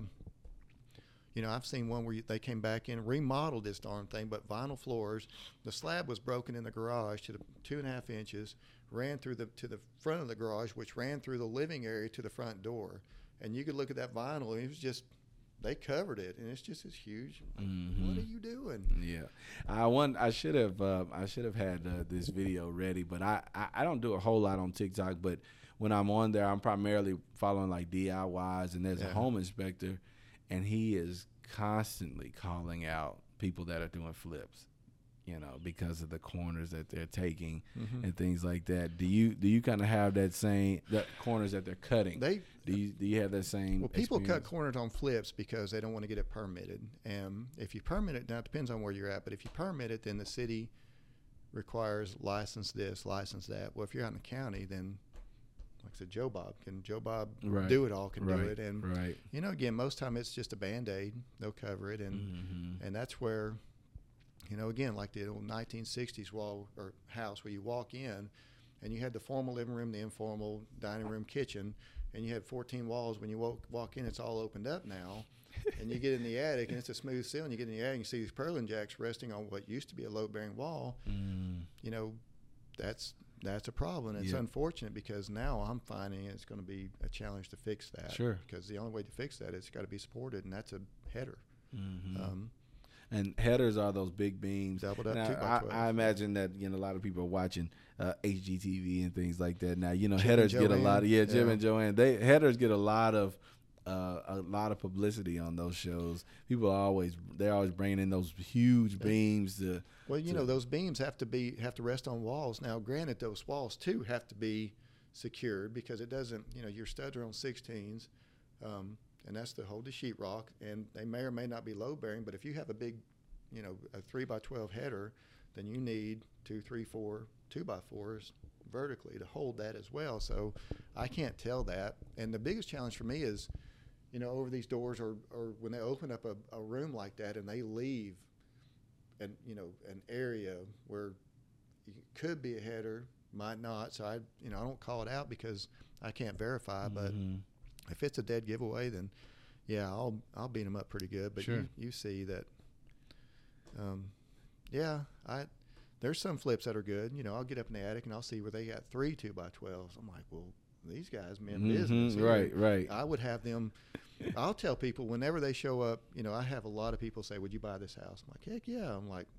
Speaker 2: I've seen one where they came back in, remodeled this darn thing, but vinyl floors. The slab was broken in the garage to the 2.5 inches, ran through to the front of the garage, which ran through the living area to the front door, and you could look at that vinyl, and it was just. They covered it, and it's just this huge. What are you doing?
Speaker 1: Yeah, I should have had this video ready, but I don't do a whole lot on TikTok. But when I'm on there, I'm primarily following like DIYs, and there's a home inspector, and he is constantly calling out people that are doing flips, because of the corners that they're taking and things like that. Do you kind of have that corners that they're cutting? Do you have that same?
Speaker 2: Well, people
Speaker 1: experience?
Speaker 2: cut corners on flips because they don't want to get it permitted. And if you permit it, now it depends on where you're at, but if you permit it, then the city requires license this, license that. Well, if you're out in the county, then like I said, Joe Bob do it all, can do it. And again, most time it's just a Band-Aid. They'll cover it, and that's where. Again, like the old 1960s wall or house where you walk in and you had the formal living room, the informal dining room, kitchen, and you had 14 walls. When you walk in, it's all opened up now. And you get in the attic, and it's a smooth ceiling. You get in the attic, and you see these purlin jacks resting on what used to be a load-bearing wall. That's a problem. It's unfortunate because now I'm finding it's going to be a challenge to fix that.
Speaker 1: Sure.
Speaker 2: Because the only way to fix that is it's got to be supported, and that's a header.
Speaker 1: And headers are those big beams.
Speaker 2: Doubled up
Speaker 1: now,
Speaker 2: 2x12.
Speaker 1: I imagine that a lot of people are watching HGTV and things like that. Now
Speaker 2: Jim
Speaker 1: headers
Speaker 2: and
Speaker 1: get a
Speaker 2: Joanne.
Speaker 1: lot of Jim and Joanne. Headers get a lot of publicity on those shows. They're always bringing in those huge beams to.
Speaker 2: Well, those beams have to rest on walls. Now, granted, those walls too have to be secured because it doesn't. Your studs are on 16s. And that's to hold the sheetrock, and they may or may not be load bearing. But if you have a big, a 3x12 header, then you need 2, 3, 4 2x4s vertically to hold that as well. So I can't tell that. And the biggest challenge for me is, over these doors or when they open up a room like that and they leave, an area where it could be a header, might not. So I don't call it out because I can't verify, but. If it's a dead giveaway, then I'll beat them up pretty good. But
Speaker 1: sure.
Speaker 2: you see that, there's some flips that are good. I'll get up in the attic and I'll see where they got 3 2x12s. I'm like, well, these guys meant business.
Speaker 1: Right.
Speaker 2: I would have them. I'll tell people whenever they show up. I have a lot of people say, "Would you buy this house?" I'm like, "Heck yeah!" I'm like,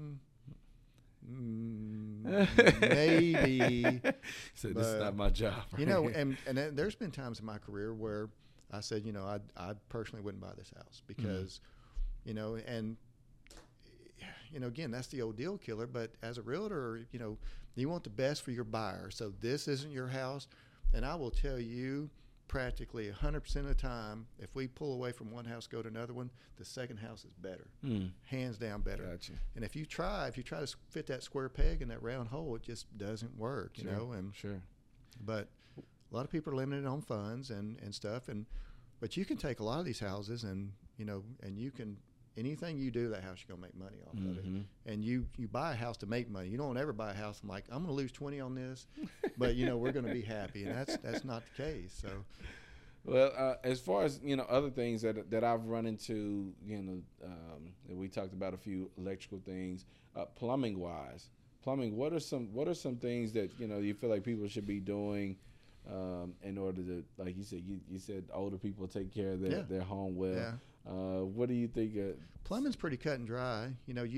Speaker 2: maybe.
Speaker 1: So this is not my job.
Speaker 2: And there's been times in my career where I said, I personally wouldn't buy this house because, and again, that's the old deal killer. But as a realtor, you want the best for your buyer. So this isn't your house, and I will tell you, practically 100% of the time, if we pull away from one house, go to another one, the second house is better, hands down better.
Speaker 1: Gotcha.
Speaker 2: And if you try to fit that square peg in that round hole, it just doesn't work, And
Speaker 1: sure.
Speaker 2: but a lot of people are limited on funds and stuff, but you can take a lot of these houses and you can, anything you do, that house you're gonna make money off of it. And you buy a house to make money. You don't ever buy a house and like, I'm gonna lose 20 on this, but we're gonna be happy, and that's not the case. So.
Speaker 1: Well, as far as other things that I've run into, we talked about a few electrical things, plumbing wise. What are some things that you feel like people should be doing in order to, like you said, older people take care of their home well.
Speaker 2: Yeah.
Speaker 1: What do you think?
Speaker 2: Plumbing's pretty cut and dry.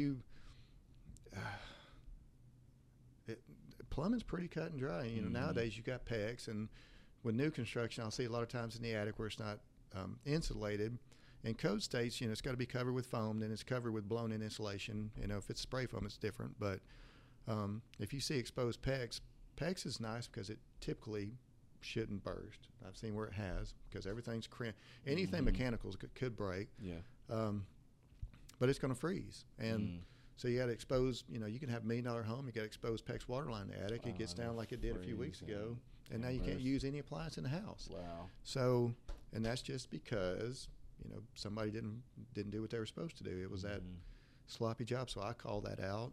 Speaker 2: Plumbing's pretty cut and dry. Nowadays you got PEX, and with new construction, I'll see a lot of times in the attic where it's not insulated. And code states, it's got to be covered with foam, then it's covered with blown-in insulation. If it's spray foam, it's different. But if you see exposed PEX is nice because it typically shouldn't burst. I've seen where it has, because everything's anything mechanical could break.
Speaker 1: Yeah.
Speaker 2: But it's going to freeze, and so you got to expose. You can have $1 million home. You got to expose PEX water line in the attic. It gets down like it did a few weeks ago. And now you can't use any appliance in the house.
Speaker 1: Wow.
Speaker 2: So, and that's just because, somebody didn't do what they were supposed to do. It was that sloppy job. So I call that out.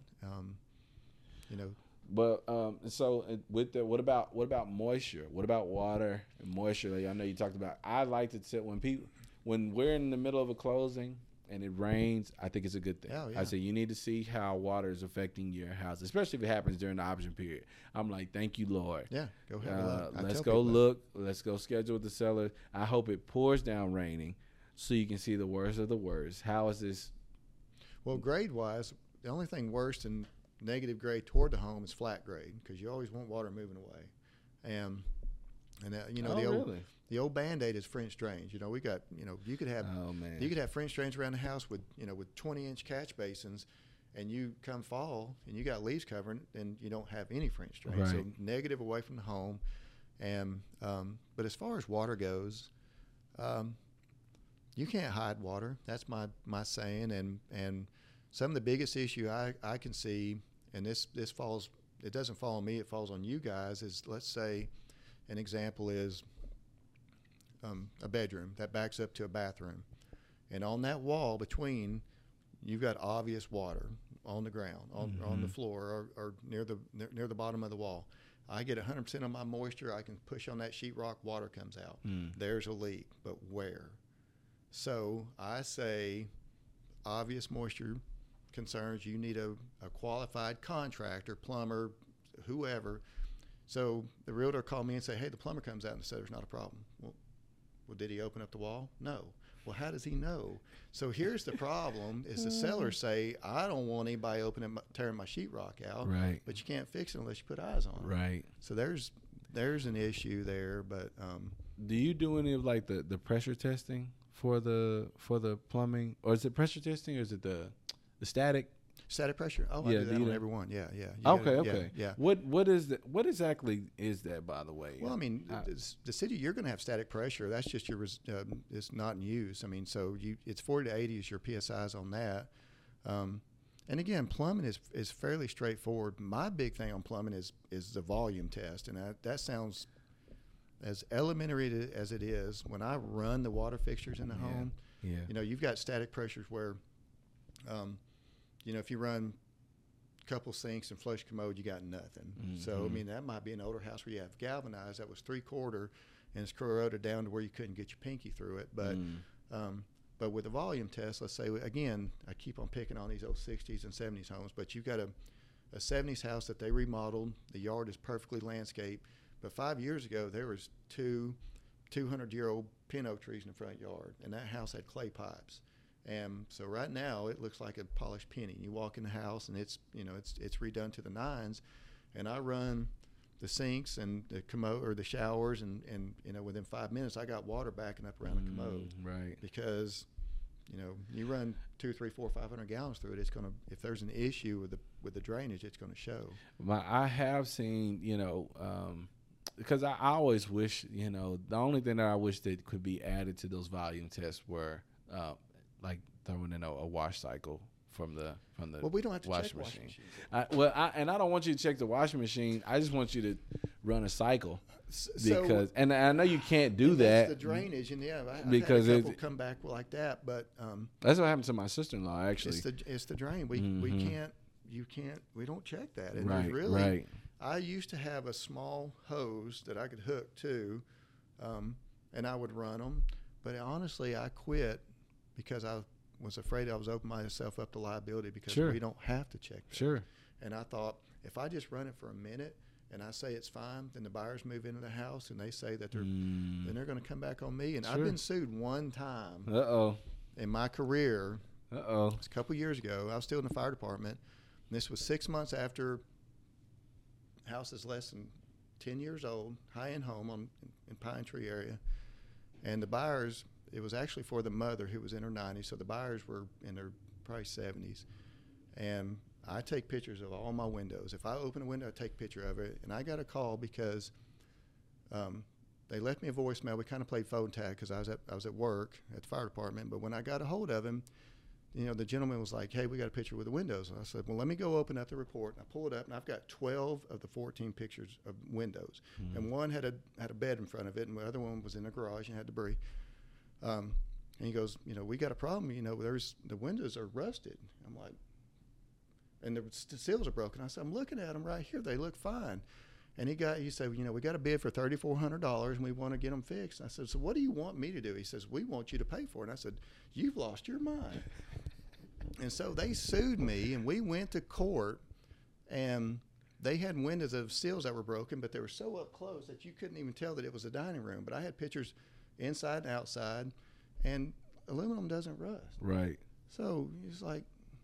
Speaker 1: But so with what about moisture? What about water and moisture? Like I know you talked about. I like to sit when we're in the middle of a closing and it rains, I think it's a good thing.
Speaker 2: Oh, yeah.
Speaker 1: I say you need to see how water is affecting your house, especially if it happens during the option period. I'm like, thank you, Lord.
Speaker 2: Yeah, go have a look.
Speaker 1: Let's go look. Let's go schedule with the seller. I hope it pours down raining so you can see the worst of the worst. How is this?
Speaker 2: Well, grade-wise, the only thing worse than negative grade toward the home is flat grade, because you always want water moving away. The old Band-Aid is French drains. We got, you could have French drains around the house with 20-inch catch basins, and you come fall and you got leaves covering, and you don't have any French drains.
Speaker 1: Right.
Speaker 2: So negative away from the home. And but as far as water goes, you can't hide water. That's my saying. And some of the biggest issue I can see, and this falls, it doesn't fall on me, it falls on you guys, is, let's say an example is a bedroom that backs up to a bathroom, and on that wall between, you've got obvious water on the ground, on the floor, or near the bottom of the wall. I get 100% of my moisture. I can push on that sheetrock, water comes out. There's a leak, but where? So I say, obvious moisture concerns, you need a qualified contractor, plumber, whoever. So the realtor called me and said, hey, the plumber comes out and said there's not a problem. Well, did he open up the wall? No. Well, how does he know? So here's the problem: is the sellers say, I don't want anybody tearing my sheetrock out.
Speaker 1: Right.
Speaker 2: But you can't fix it unless you put eyes on it.
Speaker 1: Right.
Speaker 2: So there's an issue there. But
Speaker 1: do you do any of like the pressure testing for the plumbing, or is it pressure testing, or is it the static?
Speaker 2: Static pressure? Oh, yeah, I do that on every one. Yeah.
Speaker 1: Okay.
Speaker 2: Yeah.
Speaker 1: What is that? What exactly is that, by the way?
Speaker 2: Well, I mean, the city, you're going to have static pressure. That's just your it's not in use. I mean, so it's 40 to 80 is your PSIs on that. And again, plumbing is fairly straightforward. My big thing on plumbing is the volume test, and that sounds as elementary as it is. When I run the water fixtures in the home, you've got static pressures where. If you run a couple sinks and flush commode, you got nothing. So, I mean, that might be an older house where you have galvanized that was 3/4 and it's corroded down to where you couldn't get your pinky through it. But with a volume test, let's say, again, I keep on picking on these old 60s and 70s homes, but you've got a 70s house that they remodeled. The yard is perfectly landscaped. But 5 years ago, there was 200-year-old pin oak trees in the front yard, and that house had clay pipes. And so right now it looks like a polished penny. You walk in the house and it's redone to the nines, and I run the sinks and the commode or the showers, and within 5 minutes I got water backing up around the commode.
Speaker 1: Right.
Speaker 2: Because you run 200, 300, 400, 500 gallons through it, it's gonna, if there's an issue with the drainage, it's gonna show.
Speaker 1: I have seen because I always wish the only thing that I wish that could be added to those volume tests were like throwing in a wash cycle from the
Speaker 2: well, we don't have to
Speaker 1: washing
Speaker 2: check
Speaker 1: machine.
Speaker 2: Washing machines.
Speaker 1: I don't want you to check the washing machine. I just want you to run a cycle
Speaker 2: So
Speaker 1: because, and I know you can't do
Speaker 2: and
Speaker 1: that
Speaker 2: that's the drainage, and I've
Speaker 1: because
Speaker 2: had a couple come back like that, but
Speaker 1: that's what happened to my sister-in-law actually.
Speaker 2: it's the drain. We we don't check that, and
Speaker 1: Right,
Speaker 2: there's really.
Speaker 1: right.
Speaker 2: I used to have a small hose that I could hook to, and I would run them. But honestly, I quit because I was afraid I was opening myself up to liability because
Speaker 1: Sure.
Speaker 2: we don't have to check that.
Speaker 1: Sure.
Speaker 2: And I thought, if I just run it for a minute and I say it's fine, then the buyers move into the house and they say that then they're going to come back on me. And I've
Speaker 1: Sure.
Speaker 2: been sued one time
Speaker 1: Uh-oh.
Speaker 2: in my career.
Speaker 1: Uh-oh.
Speaker 2: It was a couple years ago. I was still in the fire department. And this was 6 months after the house is less than 10 years old, high-end home in Pine Tree area. And the buyers, it was actually for the mother who was in her 90s, so the buyers were in their probably 70s. And I take pictures of all my windows. If I open a window, I take a picture of it. And I got a call because they left me a voicemail. We kind of played phone tag because I was at work at the fire department. But when I got a hold of him, the gentleman was like, "Hey, we got a picture with the windows." And I said, "Well, let me go open up the report." And I pull it up, and I've got 12 of the 14 pictures of windows. And one had a bed in front of it, and the other one was in a garage and had debris. And he goes, "We got a problem. The windows are rusted." I'm like, and the seals are broken. I said, "I'm looking at them right here. They look fine." And he said, "We got a bid for $3,400 and we want to get them fixed." I said, "So what do you want me to do?" He says, "We want you to pay for it." And I said, "You've lost your mind." And so they sued me, and we went to court, and they had windows of seals that were broken, but they were so up close that you couldn't even tell that it was a dining room. But I had pictures inside and outside, and aluminum doesn't rust.
Speaker 1: Right.
Speaker 2: So it's like,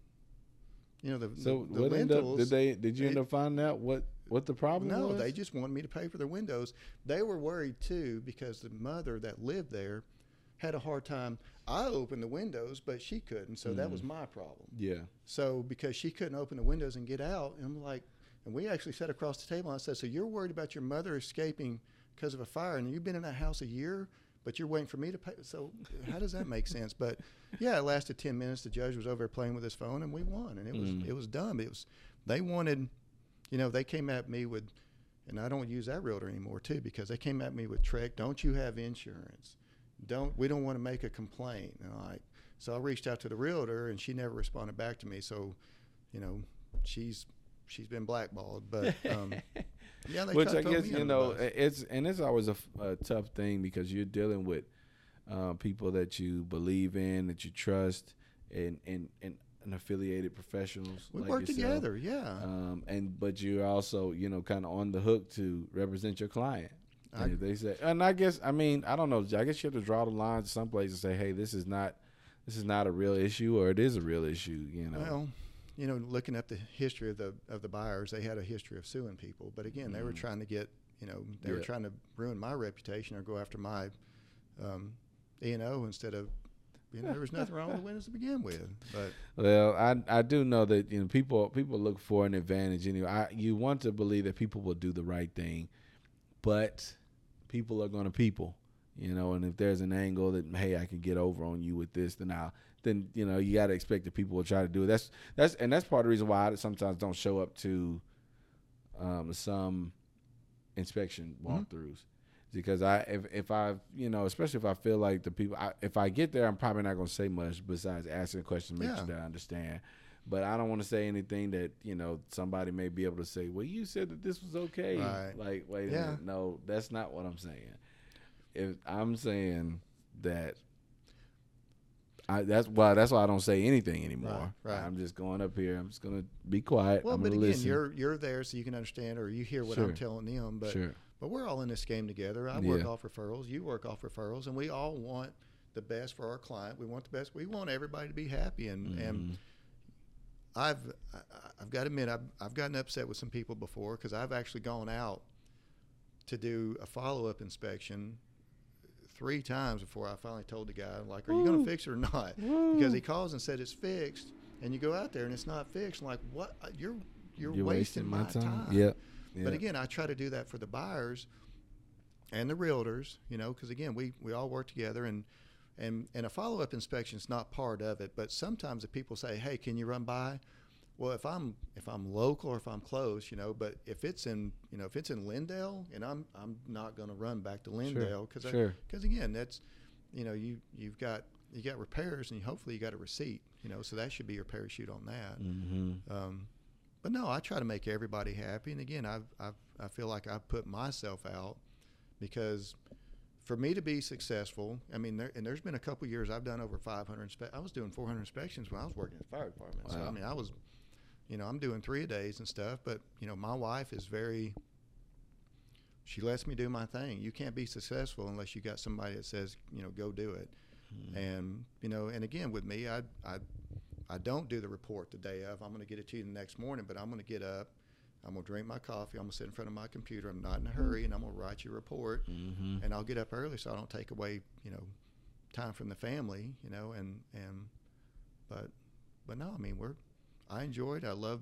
Speaker 2: the
Speaker 1: what
Speaker 2: lintels.
Speaker 1: Did you end up finding out what the problem was?
Speaker 2: No, they just wanted me to pay for their windows. They were worried too because the mother that lived there had a hard time. I opened the windows, but she couldn't, so that was my problem.
Speaker 1: Yeah.
Speaker 2: So because she couldn't open the windows and get out, and I'm like, and we actually sat across the table, and I said, "So you're worried about your mother escaping because of a fire, and you've been in that house a year, but you're waiting for me to pay? So how does that make sense?" But yeah, it lasted 10 minutes. The judge was over there playing with his phone, and we won, and it was dumb. They wanted, they came at me with, and I don't use that realtor anymore too, because they came at me with, "Trek, don't you have insurance? We don't want to make a complaint." And so I reached out to the realtor, and she never responded back to me. So, she's been blackballed. But yeah, they
Speaker 1: which I
Speaker 2: throw
Speaker 1: guess
Speaker 2: me under the bus.
Speaker 1: it's always a tough thing because you're dealing with people that you believe in, that you trust, and affiliated professionals.
Speaker 2: We
Speaker 1: like
Speaker 2: work
Speaker 1: yourself.
Speaker 2: together, yeah.
Speaker 1: But you're also kind of on the hook to represent your client. And if they say, and I guess I don't know. I guess you have to draw the line someplace and say, "Hey, this is not a real issue, or it is a real issue."
Speaker 2: Well, looking up the history of the buyers, they had a history of suing people. But again, they were trying to get, they were trying to ruin my reputation or go after my E&O instead of, there was nothing wrong with the windows to begin with. But
Speaker 1: well, I do know that people look for an advantage. You want to believe that people will do the right thing, but people are going to people. And if there's an angle that, hey, I can get over on you with this, then you got to expect that people will try to do it. That's part of the reason why I sometimes don't show up to some inspection walkthroughs, because if I especially if I feel like the people, if I get there, I'm probably not going to say much besides asking questions, make sure that I understand. But I don't want to say anything that somebody may be able to say, "Well, you said that this was okay."
Speaker 2: Right.
Speaker 1: Like, wait a minute, no, that's not what I'm saying. If I'm saying that, that's why I don't say anything anymore.
Speaker 2: Right.
Speaker 1: I'm just going up here. I'm just gonna be quiet.
Speaker 2: Well,
Speaker 1: I'm
Speaker 2: but
Speaker 1: gonna
Speaker 2: again,
Speaker 1: listen.
Speaker 2: you're there so you can understand, or you hear what I'm telling them. But but we're all in this game together. I work off referrals. You work off referrals, and we all want the best for our client. We want the best. We want everybody to be happy, and I've got to admit, I've gotten upset with some people before because I've actually gone out to do a follow-up inspection 3 times before I finally told the guy, like, "Are you going to fix it or not?" Because he calls and said it's fixed, and you go out there and it's not fixed. I'm like, what? You're wasting my time.
Speaker 1: Yep.
Speaker 2: But again, I try to do that for the buyers and the realtors, because again, we all work together, and a follow-up inspection is not part of it. But sometimes if people say, "Hey, can you run by?" Well, if I'm local or if I'm close, but if it's in Lindale, and I'm not going to run back to Lindale because again, that's you got repairs, and hopefully you got a receipt, so that should be your parachute on that.
Speaker 1: Mm-hmm.
Speaker 2: But no, I try to make everybody happy, and again, I feel like I've put myself out because for me to be successful, I mean, there's been a couple years I've done over 500. I was doing 400 inspections when I was working at the fire department.
Speaker 1: Wow.
Speaker 2: So I mean, I was. I'm doing 3 a days and stuff, but, my wife is she lets me do my thing. You can't be successful unless you got somebody that says, go do it. Mm-hmm. And again, with me, I don't do the report the day of. I'm going to get it to you the next morning, but I'm going to get up, I'm going to drink my coffee, I'm going to sit in front of my computer, I'm not in a hurry, and I'm going to write you a report,
Speaker 1: mm-hmm.
Speaker 2: and I'll get up early so I don't take away, time from the family, but no, I mean, I enjoy it. I love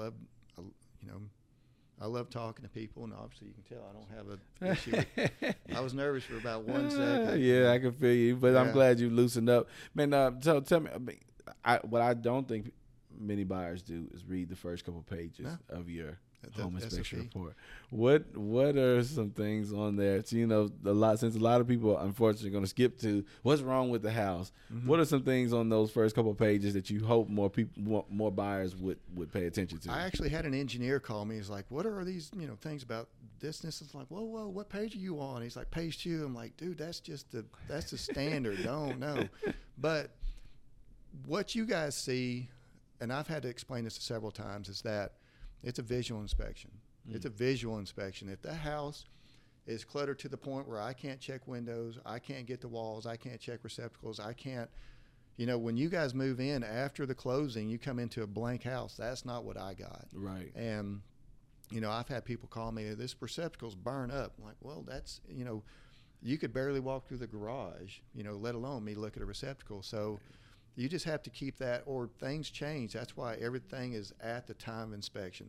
Speaker 2: talking to people, and obviously you can tell I don't have an issue. I was nervous for about 1 second.
Speaker 1: Yeah, I can feel you, but
Speaker 2: Yeah.
Speaker 1: I'm glad you loosened up, man. So tell me, what I don't think many buyers do is read the first couple pages of your home inspection report. What are some things on there? So, since a lot of people unfortunately are going to skip to what's wrong with the house. Mm-hmm. What are some things on those first couple of pages that you hope more buyers would pay attention to?
Speaker 2: I actually had an engineer call me. He's like, "What are these things about this?" And this is like, whoa, what page are you on? He's like, "Page 2." I'm like, "Dude, that's the standard." Don't know, but what you guys see, and I've had to explain this several times, is that it's a visual inspection. It's a visual inspection. If the house is cluttered to the point where I can't check windows, I can't get the walls, I can't check receptacles, I can't, when you guys move in after the closing, you come into a blank house. That's not what I got.
Speaker 1: Right.
Speaker 2: And, I've had people call me, "This receptacle's burn up." I'm like, well, that's, you could barely walk through the garage, let alone me look at a receptacle. So you just have to keep that, or things change. That's why everything is at the time of inspection,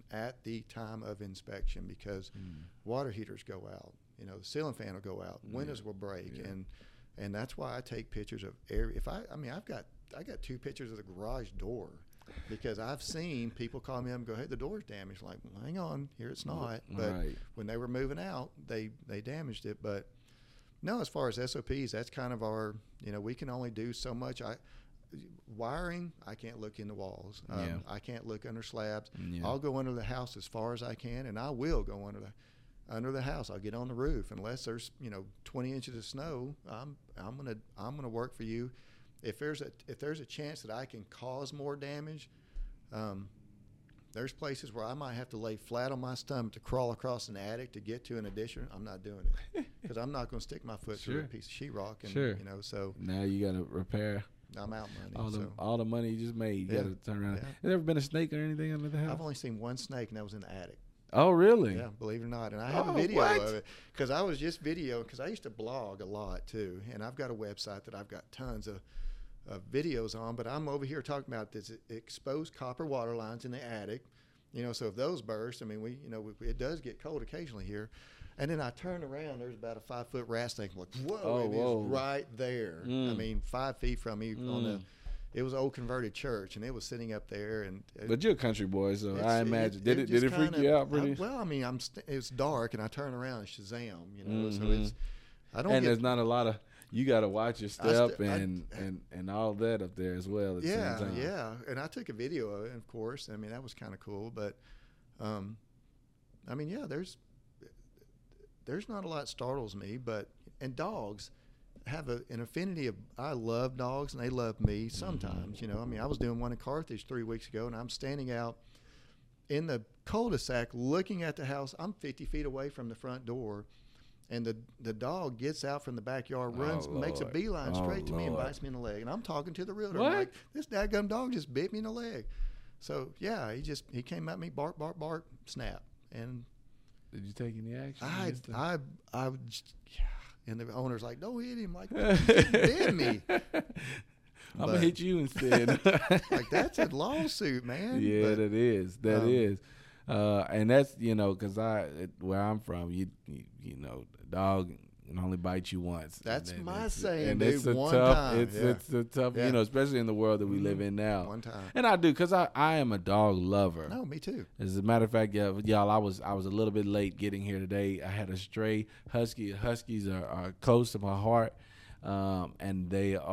Speaker 2: because water heaters go out, the ceiling fan will go out, windows will break, and that's why I take pictures of I've got 2 pictures of the garage door, because I've seen people call me up and go, "Hey, the door's damaged." Like, well, hang on, here it's not. But when they were moving out, they damaged it. But no, as far as SOPs, that's kind of our, we can only do so much. Wiring, I can't look in the walls. I can't look under slabs. I'll go under the house as far as I can, and I will go under the house. I'll get on the roof unless there's 20 inches of snow. I'm gonna work for you. If there's a chance that I can cause more damage, there's places where I might have to lay flat on my stomach to crawl across an attic to get to an addition. I'm not doing it because I'm not going to stick my foot through a piece of sheetrock. And so
Speaker 1: now you got to repair.
Speaker 2: I'm out money.
Speaker 1: All the money you just made, you got to turn around. Has there ever been a snake or anything under the house?
Speaker 2: I've only seen one snake, and that was in the attic.
Speaker 1: Oh, really?
Speaker 2: Yeah, believe it or not. And I have a video of it because I was just videoing, because I used to blog a lot too, and I've got a website that I've got tons of videos on. But I'm over here talking about this exposed copper water lines in the attic. So if those burst, I mean, it does get cold occasionally here. And then I turned around, there's about a 5-foot rat snake. I'm like, whoa, is right there. I mean, 5 feet from me it was an old converted church, and it was sitting up there.
Speaker 1: But you're a country boy, so I imagine. Did it freak you out pretty?
Speaker 2: Well, I mean, it's dark, and I turn around and Shazam, so
Speaker 1: there's not a lot of, you got to watch your step and all that up there as well at the same time.
Speaker 2: Yeah, and I took a video of it, of course. I mean, that was kind of cool, but, I mean, yeah, there's not a lot that startles me, and dogs have an affinity of, I love dogs and they love me sometimes, I mean, I was doing one in Carthage 3 weeks ago, and I'm standing out in the cul-de-sac looking at the house. I'm 50 feet away from the front door, and the dog gets out from the backyard, runs, makes a beeline straight to me and bites me in the leg. And I'm talking to the realtor. I'm like, this dadgum dog just bit me in the leg. So yeah, he came at me, bark, bark, bark, snap. And
Speaker 1: did you take any action?
Speaker 2: I and the owner's like, "Don't hit him, like, he bit me."
Speaker 1: I'm gonna hit you instead.
Speaker 2: Like, that's a lawsuit, man.
Speaker 1: Yeah, that is. And that's, because where I'm from, you know, dog can only bite you once.
Speaker 2: That's
Speaker 1: and
Speaker 2: my
Speaker 1: it's,
Speaker 2: saying,
Speaker 1: and
Speaker 2: dude.
Speaker 1: it's a
Speaker 2: One
Speaker 1: tough,
Speaker 2: time.
Speaker 1: It's a tough,
Speaker 2: Yeah.
Speaker 1: especially in the world that we live in now.
Speaker 2: One time.
Speaker 1: And I do, because I am a dog lover.
Speaker 2: No, me too.
Speaker 1: As a matter of fact, y'all, I was a little bit late getting here today. I had a stray husky. Huskies are close to my heart, and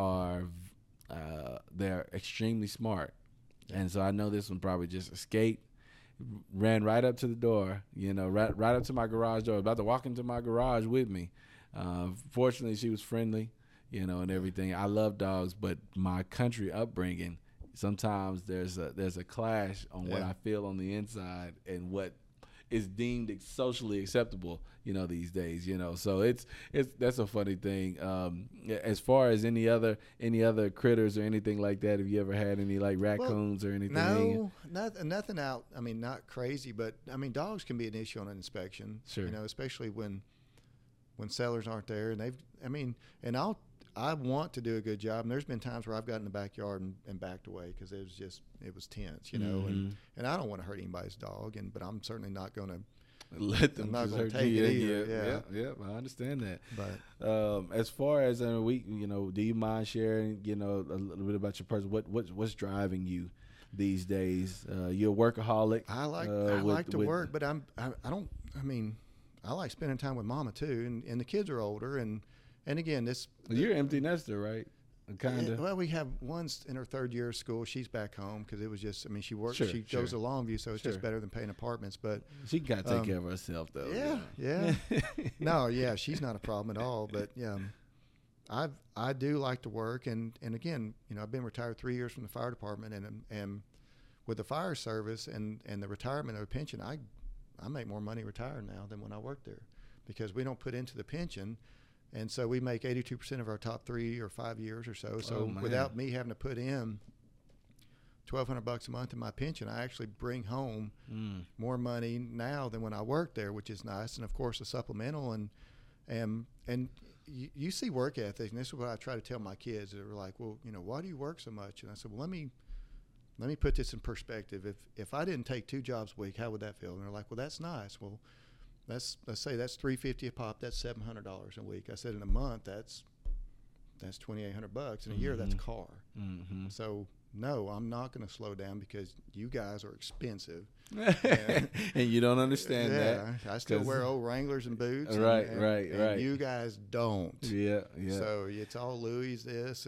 Speaker 1: they're extremely smart. And so I know this one probably just escaped, ran right up to the door, right up to my garage door, about to walk into my garage with me. Fortunately, she was friendly, and everything. I love dogs, but my country upbringing, sometimes there's a clash on what I feel on the inside and what is deemed socially acceptable, these days, So that's a funny thing. As far as any other critters or anything like that, have you ever had any like raccoons or anything?
Speaker 2: No, nothing out. I mean, not crazy, but I mean, dogs can be an issue on an inspection.
Speaker 1: Sure.
Speaker 2: Especially when sellers aren't there, and I want to do a good job. And there's been times where I've gotten in the backyard and backed away because it was tense, and I don't want to hurt anybody's dog, but I'm certainly not going to
Speaker 1: let them.
Speaker 2: I'm not going to
Speaker 1: hurt
Speaker 2: take
Speaker 1: you.
Speaker 2: it either.
Speaker 1: Yeah, I understand that.
Speaker 2: But
Speaker 1: as far as do you mind sharing, a little bit about your person? What's driving you these days? You're a workaholic.
Speaker 2: I like to work, but I don't. I mean, I like spending time with Mama too, and the kids are older, and again,
Speaker 1: you're an empty nester, right? Kind of.
Speaker 2: Well, we have one's in her third year of school. She's back home because it was just. I mean, she works.
Speaker 1: Sure,
Speaker 2: she goes to Longview, so it's just better than paying apartments. But
Speaker 1: she got to take care of herself, though.
Speaker 2: Yeah. No, yeah, she's not a problem at all. But yeah, I do like to work, and again, I've been retired 3 years from the fire department, and with the fire service and the retirement of a pension, I make more money retired now than when I worked there, because we don't put into the pension. And so we make 82% of our top 3 or 5 years or so. So without me having to put in $1,200 a month in my pension, I actually bring home more money now than when I worked there, which is nice. And of course, a supplemental and you see work ethic, and this is what I try to tell my kids. They're like, well, why do you work so much? And I said, well, let me put this in perspective. If I didn't take 2 jobs a week, how would that feel? And they're like, well, that's nice. Well, let's say that's $350 a pop. That's $700 a week. I said in a month that's $2,800. In a year, that's a car. Mm-hmm. So no, I'm not going to slow down because you guys are expensive.
Speaker 1: And you don't understand that.
Speaker 2: I still wear old Wranglers and boots.
Speaker 1: Right.
Speaker 2: And you guys don't.
Speaker 1: Yeah.
Speaker 2: So it's all Louis this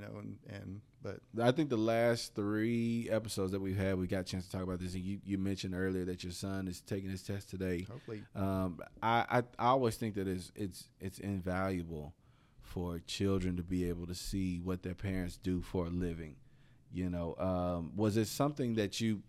Speaker 2: but
Speaker 1: I think the last 3 episodes that we've had, we got a chance to talk about this. And you mentioned earlier that your son is taking his test today.
Speaker 2: Hopefully.
Speaker 1: I always think that it's invaluable for children to be able to see what their parents do for a living. Was it something that you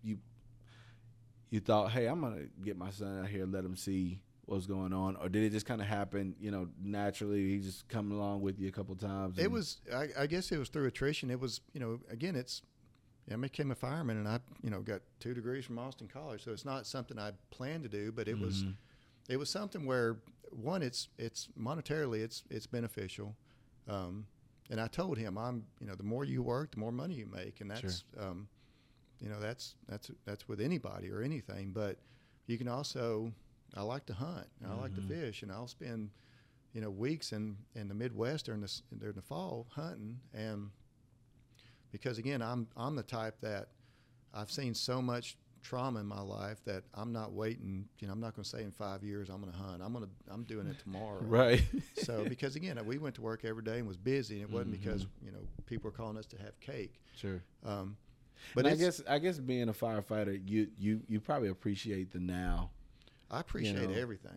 Speaker 1: thought, hey, I'm gonna get my son out here and let him see what's going on, or did it just kind of happen, naturally? He just come along with you a couple times.
Speaker 2: It was, I guess, it was through attrition. It was, again, I became a fireman, and I, got 2 degrees from Austin College, so it's not something I planned to do, but it was something where, one, it's monetarily it's beneficial, and I told him, the more you work, the more money you make, and that's that's with anybody or anything. But you can also, I like to hunt, and I like to fish, and I'll spend weeks in the Midwest during the fall hunting, and because again I'm the type that I've seen so much trauma in my life that I'm not waiting. I'm not going to say in 5 years I'm going to hunt. I'm doing it tomorrow.
Speaker 1: Right.
Speaker 2: So because again, we went to work every day and was busy, and it wasn't because people were calling us to have cake.
Speaker 1: Sure.
Speaker 2: But
Speaker 1: I guess being a firefighter, you probably appreciate the now.
Speaker 2: I appreciate everything.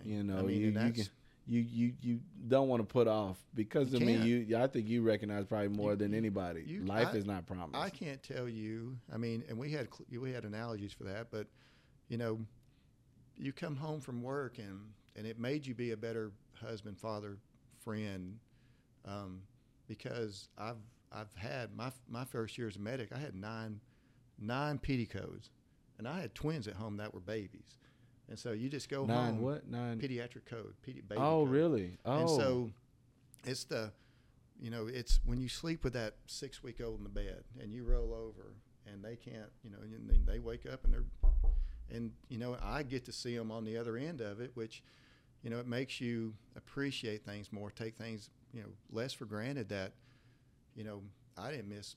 Speaker 1: You don't want to put off, because I think you recognize probably more than anybody. Life is not promised.
Speaker 2: I can't tell you. And we had analogies for that, but you come home from work and it made you be a better husband, father, friend, because I've had my first year as a medic. I had nine PD codes, and I had twins at home that were babies. And so you just go home.
Speaker 1: Nine
Speaker 2: pediatric code, baby
Speaker 1: Oh,
Speaker 2: code.
Speaker 1: really? Oh.
Speaker 2: And so it's it's when you sleep with that 6-week-old in the bed and you roll over and they can't, they wake up and I get to see them on the other end of it, which, you know, it makes you appreciate things more, take things, you know, less for granted. That, you know, I didn't miss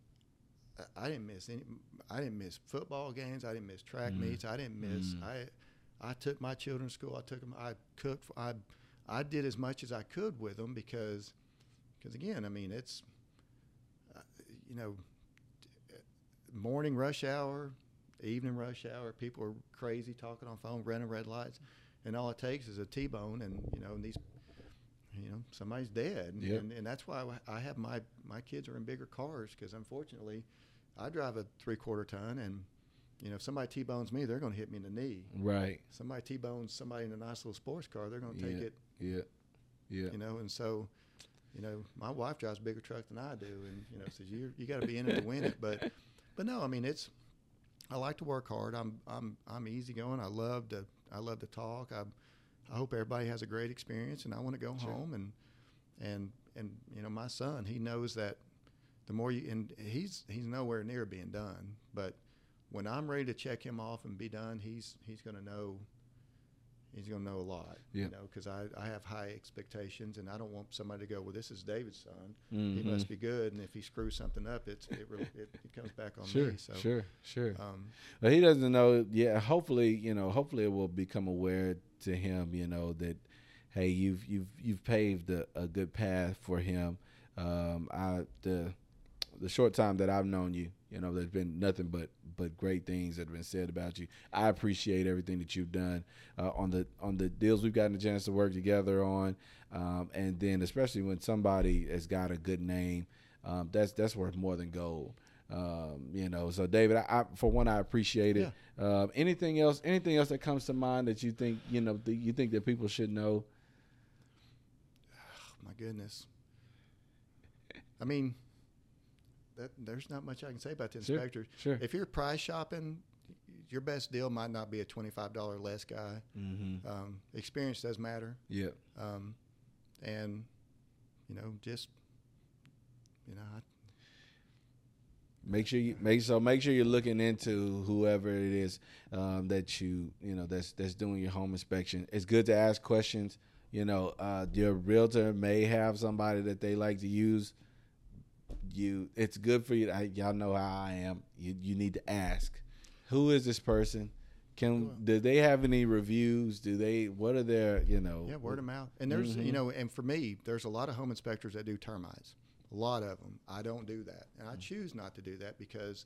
Speaker 2: football games. I didn't miss track meets. I didn't miss. I took my children to school. I took them. I cooked. I did as much as I could with them because again, I mean, it's you know, morning rush hour, evening rush hour. People are crazy talking on phone, running red lights, and all it takes is a T-bone, and you know, and these. You know, somebody's dead, and that's why I have my kids are in bigger cars, because unfortunately, I drive a 3/4 ton, and you know, if somebody T-bones me, they're going to hit me in the knee.
Speaker 1: Right.
Speaker 2: Somebody T-bones somebody in a nice little sports car, they're going to take it.
Speaker 1: Yeah.
Speaker 2: You know, and so, you know, my wife drives a bigger truck than I do, and you know, says you got to be in it to win it. But no, I mean, I like to work hard. I'm easygoing. I love to talk. I hope everybody has a great experience, and I want to go home and you know, my son, he knows that the more you, and he's nowhere near being done, but when I'm ready to check him off and be done, he's going to know a lot, you know, because I have high expectations, and I don't want somebody to go, well, this is David's son, he must be good, and if he screws something up, it comes back on me. So
Speaker 1: Sure. But he doesn't know. Yeah, hopefully it will become aware to him, you know, that hey, you've paved a good path for him. The short time that I've known you, you know, there's been nothing but great things that have been said about you. I appreciate everything that you've done on the deals we've gotten a chance to work together on, and then especially when somebody has got a good name, that's worth more than gold. You know, so David, I appreciate it. Yeah. Anything else that comes to mind that you think, you know, you think that people should know?
Speaker 2: Oh, my goodness. I mean, there's not much I can say about the inspectors.
Speaker 1: Sure.
Speaker 2: If you're price shopping, your best deal might not be a $25 less guy. Experience does matter.
Speaker 1: Yeah.
Speaker 2: And you know, just you know,
Speaker 1: make sure you're looking into whoever it is that you know that's doing your home inspection. It's good to ask questions. You know, your realtor may have somebody that they like to use. It's good for you. Y'all know how I am. You need to ask, who is this person? Do they have any reviews? What are their, you know?
Speaker 2: Yeah, word of mouth. And there's, you know, and for me, there's a lot of home inspectors that do termites. A lot of them. I don't do that. And I choose not to do that because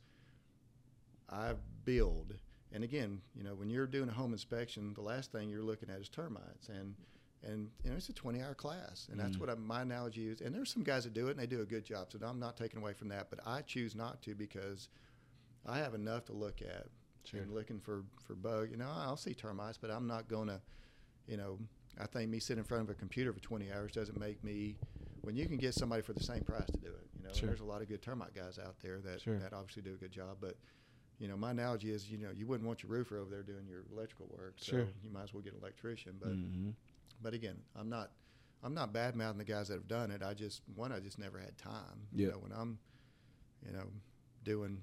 Speaker 2: I build. And again, you know, when you're doing a home inspection, the last thing you're looking at is termites. And you know, it's a 20-hour class, and that's what my analogy is. And there's some guys that do it, and they do a good job, so I'm not taking away from that. But I choose not to because I have enough to look at. And looking for bug. You know, I'll see termites, but I'm not going to, you know, I think me sitting in front of a computer for 20 hours doesn't make me, when you can get somebody for the same price to do it. You know, and there's a lot of good termite guys out there that obviously do a good job. But, you know, my analogy is, you know, you wouldn't want your roofer over there doing your electrical work, so you might as well get an electrician. But But again, I'm not bad mouthing the guys that have done it. I just never had time. You know, when I'm, you know, doing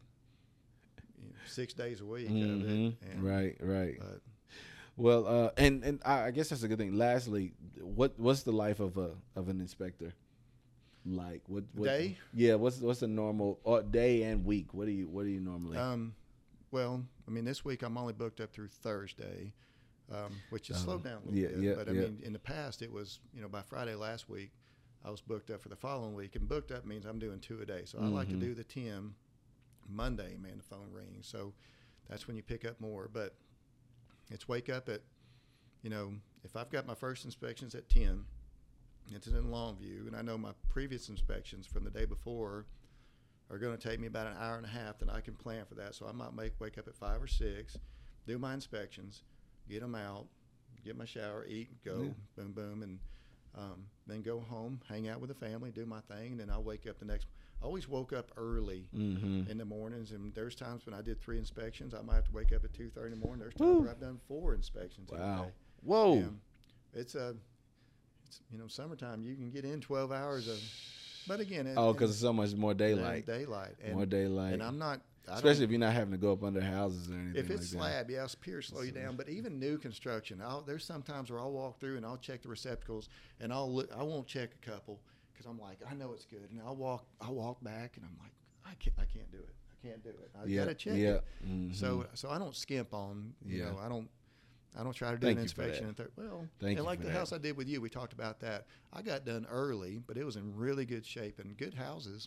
Speaker 2: 6 days a week of it. And,
Speaker 1: right. But, well, and I guess that's a good thing. Lastly, what's the life of an inspector like? What
Speaker 2: day?
Speaker 1: Yeah, what's the normal day and week? What do you normally?
Speaker 2: Well, I mean, this week I'm only booked up through Thursday. Which has slowed down a little bit. But, I mean, in the past, it was, you know, by Friday last week, I was booked up for the following week. And booked up means I'm doing 2 a day. So I like to do the 10 Monday, man, the phone rings. So that's when you pick up more. But it's wake up at, you know, if I've got my first inspections at 10, it's in Longview, and I know my previous inspections from the day before are going to take me about an hour and a half, then I can plan for that. So I might wake up at 5 or 6, do my inspections, get them out, get my shower, eat, go, boom, boom, and then go home, hang out with the family, do my thing, and then I'll wake up the next. I always woke up early in the mornings, and there's times when I did 3 inspections, I might have to wake up at 2:30 in the morning. There's times where I've done 4 inspections in a day.
Speaker 1: Whoa!
Speaker 2: And it's you know, summertime you can get in 12 hours of, but again,
Speaker 1: because it's so much more daylight.
Speaker 2: Daylight.
Speaker 1: More daylight.
Speaker 2: And I'm not.
Speaker 1: Especially if you're not having to go up under houses or anything.
Speaker 2: If it's
Speaker 1: like
Speaker 2: slab, yeah, piers slow you down. But even new construction, there's sometimes where I'll walk through and I'll check the receptacles, and I won't check a couple because I'm like, I know it's good, and I'll walk back, and I'm like, I can't do it. I can't do it. I gotta check it.
Speaker 1: Mm-hmm.
Speaker 2: So I don't skimp on. You know, I don't try to do
Speaker 1: Thank
Speaker 2: an
Speaker 1: you for
Speaker 2: inspection.
Speaker 1: that.
Speaker 2: And like the house I did with you, we talked about that. I got done early, but it was in really good shape and good houses.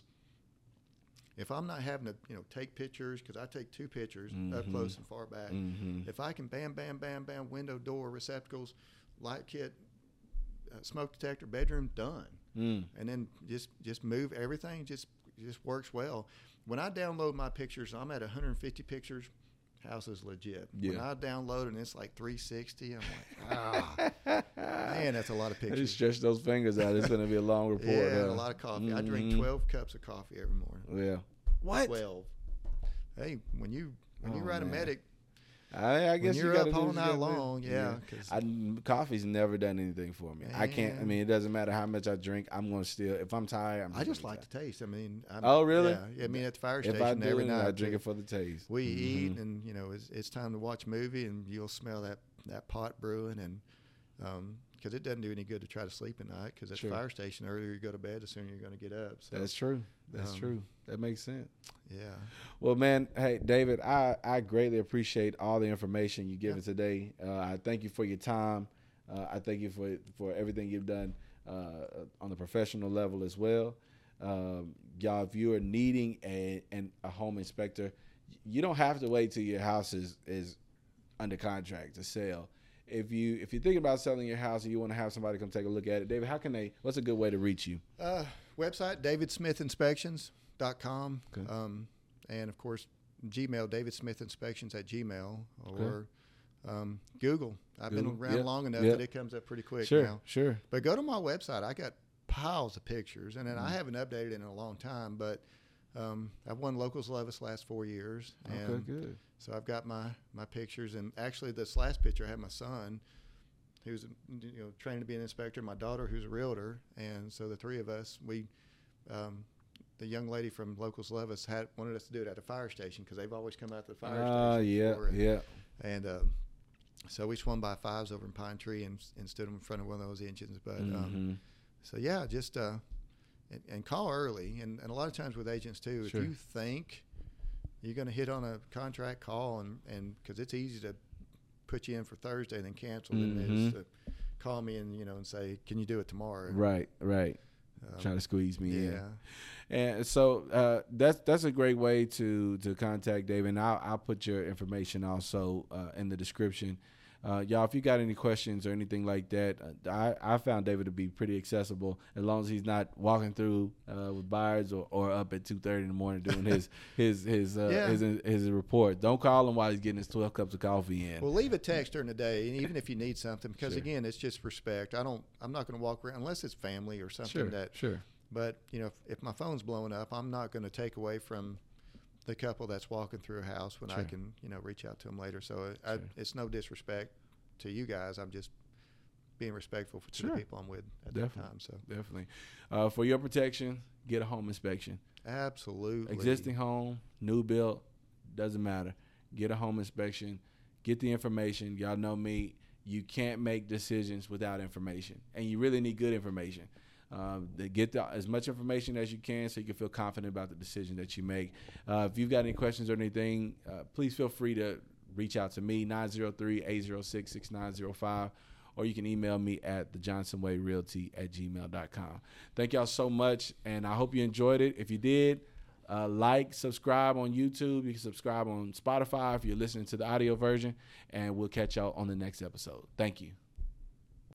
Speaker 2: If I'm not having to, take pictures, because I take 2 pictures up close and far back.
Speaker 1: Mm-hmm.
Speaker 2: If I can bam, bam, bam, bam, window, door, receptacles, light kit, smoke detector, bedroom, done. And then just move everything. Just works well. When I download my pictures, I'm at 150 pictures. House is legit.
Speaker 1: Yeah.
Speaker 2: When I download and it's like 360, I'm like, man, that's a lot of
Speaker 1: I
Speaker 2: pictures.
Speaker 1: just stretch those fingers out. It's going to be a long report.
Speaker 2: Yeah, and a lot of coffee. I drink 12 cups of coffee every morning.
Speaker 1: Yeah. What?
Speaker 2: 12. Hey, when you ride a medic,
Speaker 1: I guess
Speaker 2: when you're
Speaker 1: you
Speaker 2: up all night long,
Speaker 1: coffee's never done anything for me. I can't. I mean, it doesn't matter how much I drink. I'm going to still. If I'm tired,
Speaker 2: I just like the taste. I mean,
Speaker 1: oh really?
Speaker 2: Yeah. I mean, at the fire station,
Speaker 1: if I do,
Speaker 2: every night
Speaker 1: I drink it for the taste.
Speaker 2: We eat, and it's time to watch a movie, and you'll smell that pot brewing, and because it doesn't do any good to try to sleep at night. Because at the fire station, the earlier you go to bed, the sooner you're going to get up. So,
Speaker 1: that's true. That's true. That makes sense.
Speaker 2: Yeah.
Speaker 1: Well, man, hey, David, I greatly appreciate all the information you given today. I thank you for your time. I thank you for everything you've done on the professional level as well. Y'all, if you are needing a home inspector, you don't have to wait till your house is under contract to sell. If you're thinking about selling your house and you want to have somebody come take a look at it, David, what's a good way to reach you?
Speaker 2: Website, davidsmithinspections.com.
Speaker 1: Okay.
Speaker 2: And of course, Gmail, davidsmithinspections@gmail, or Google. I've been around long enough that it comes up pretty quick now. Sure. But go to my website. I got piles of pictures, and then I haven't updated it in a long time, but I've won Locals Love Us last 4 years. And
Speaker 1: okay, good.
Speaker 2: So I've got my pictures, and actually this last picture I had my son, who's trained to be an inspector, my daughter who's a realtor, and so the 3 of us, the young lady from Locals Love Us wanted us to do it at a fire station because they've always come out to the fire station. And so we swung by 5s over in Pine Tree and stood in front of one of those engines. But so yeah, just and call early, and a lot of times with agents too, if you think you're going to hit on a contract, call, and because it's easy to put you in for Thursday and then cancel, and it is to call me and and say, can you do it tomorrow?
Speaker 1: Right. Trying to squeeze me in. And so that's a great way to contact David. And I'll put your information also in the description. Y'all, if you got any questions or anything like that, I found David to be pretty accessible as long as he's not walking through with buyers or up at 2:30 in the morning doing his report. Don't call him while he's getting his 12 cups of coffee in.
Speaker 2: Well, leave a text during the day, and even if you need something, because again, it's just respect. I'm not going to walk around unless it's family or something But if my phone's blowing up, I'm not going to take away from the couple that's walking through a house when I can, reach out to them later. So it's no disrespect to you guys. I'm just being respectful to the people I'm with at that time. So
Speaker 1: definitely, for your protection, get a home inspection.
Speaker 2: Absolutely.
Speaker 1: Existing home, new build, doesn't matter. Get a home inspection. Get the information. Y'all know me. You can't make decisions without information, and you really need good information. Get as much information as you can so you can feel confident about the decision that you make. If you've got any questions or anything, please feel free to reach out to me, 903-806-6905, or you can email me at thejohnsonwayrealty@gmail.com. Thank y'all so much, and I hope you enjoyed it. If you did, subscribe on YouTube. You can subscribe on Spotify if you're listening to the audio version, and we'll catch y'all on the next episode. Thank you.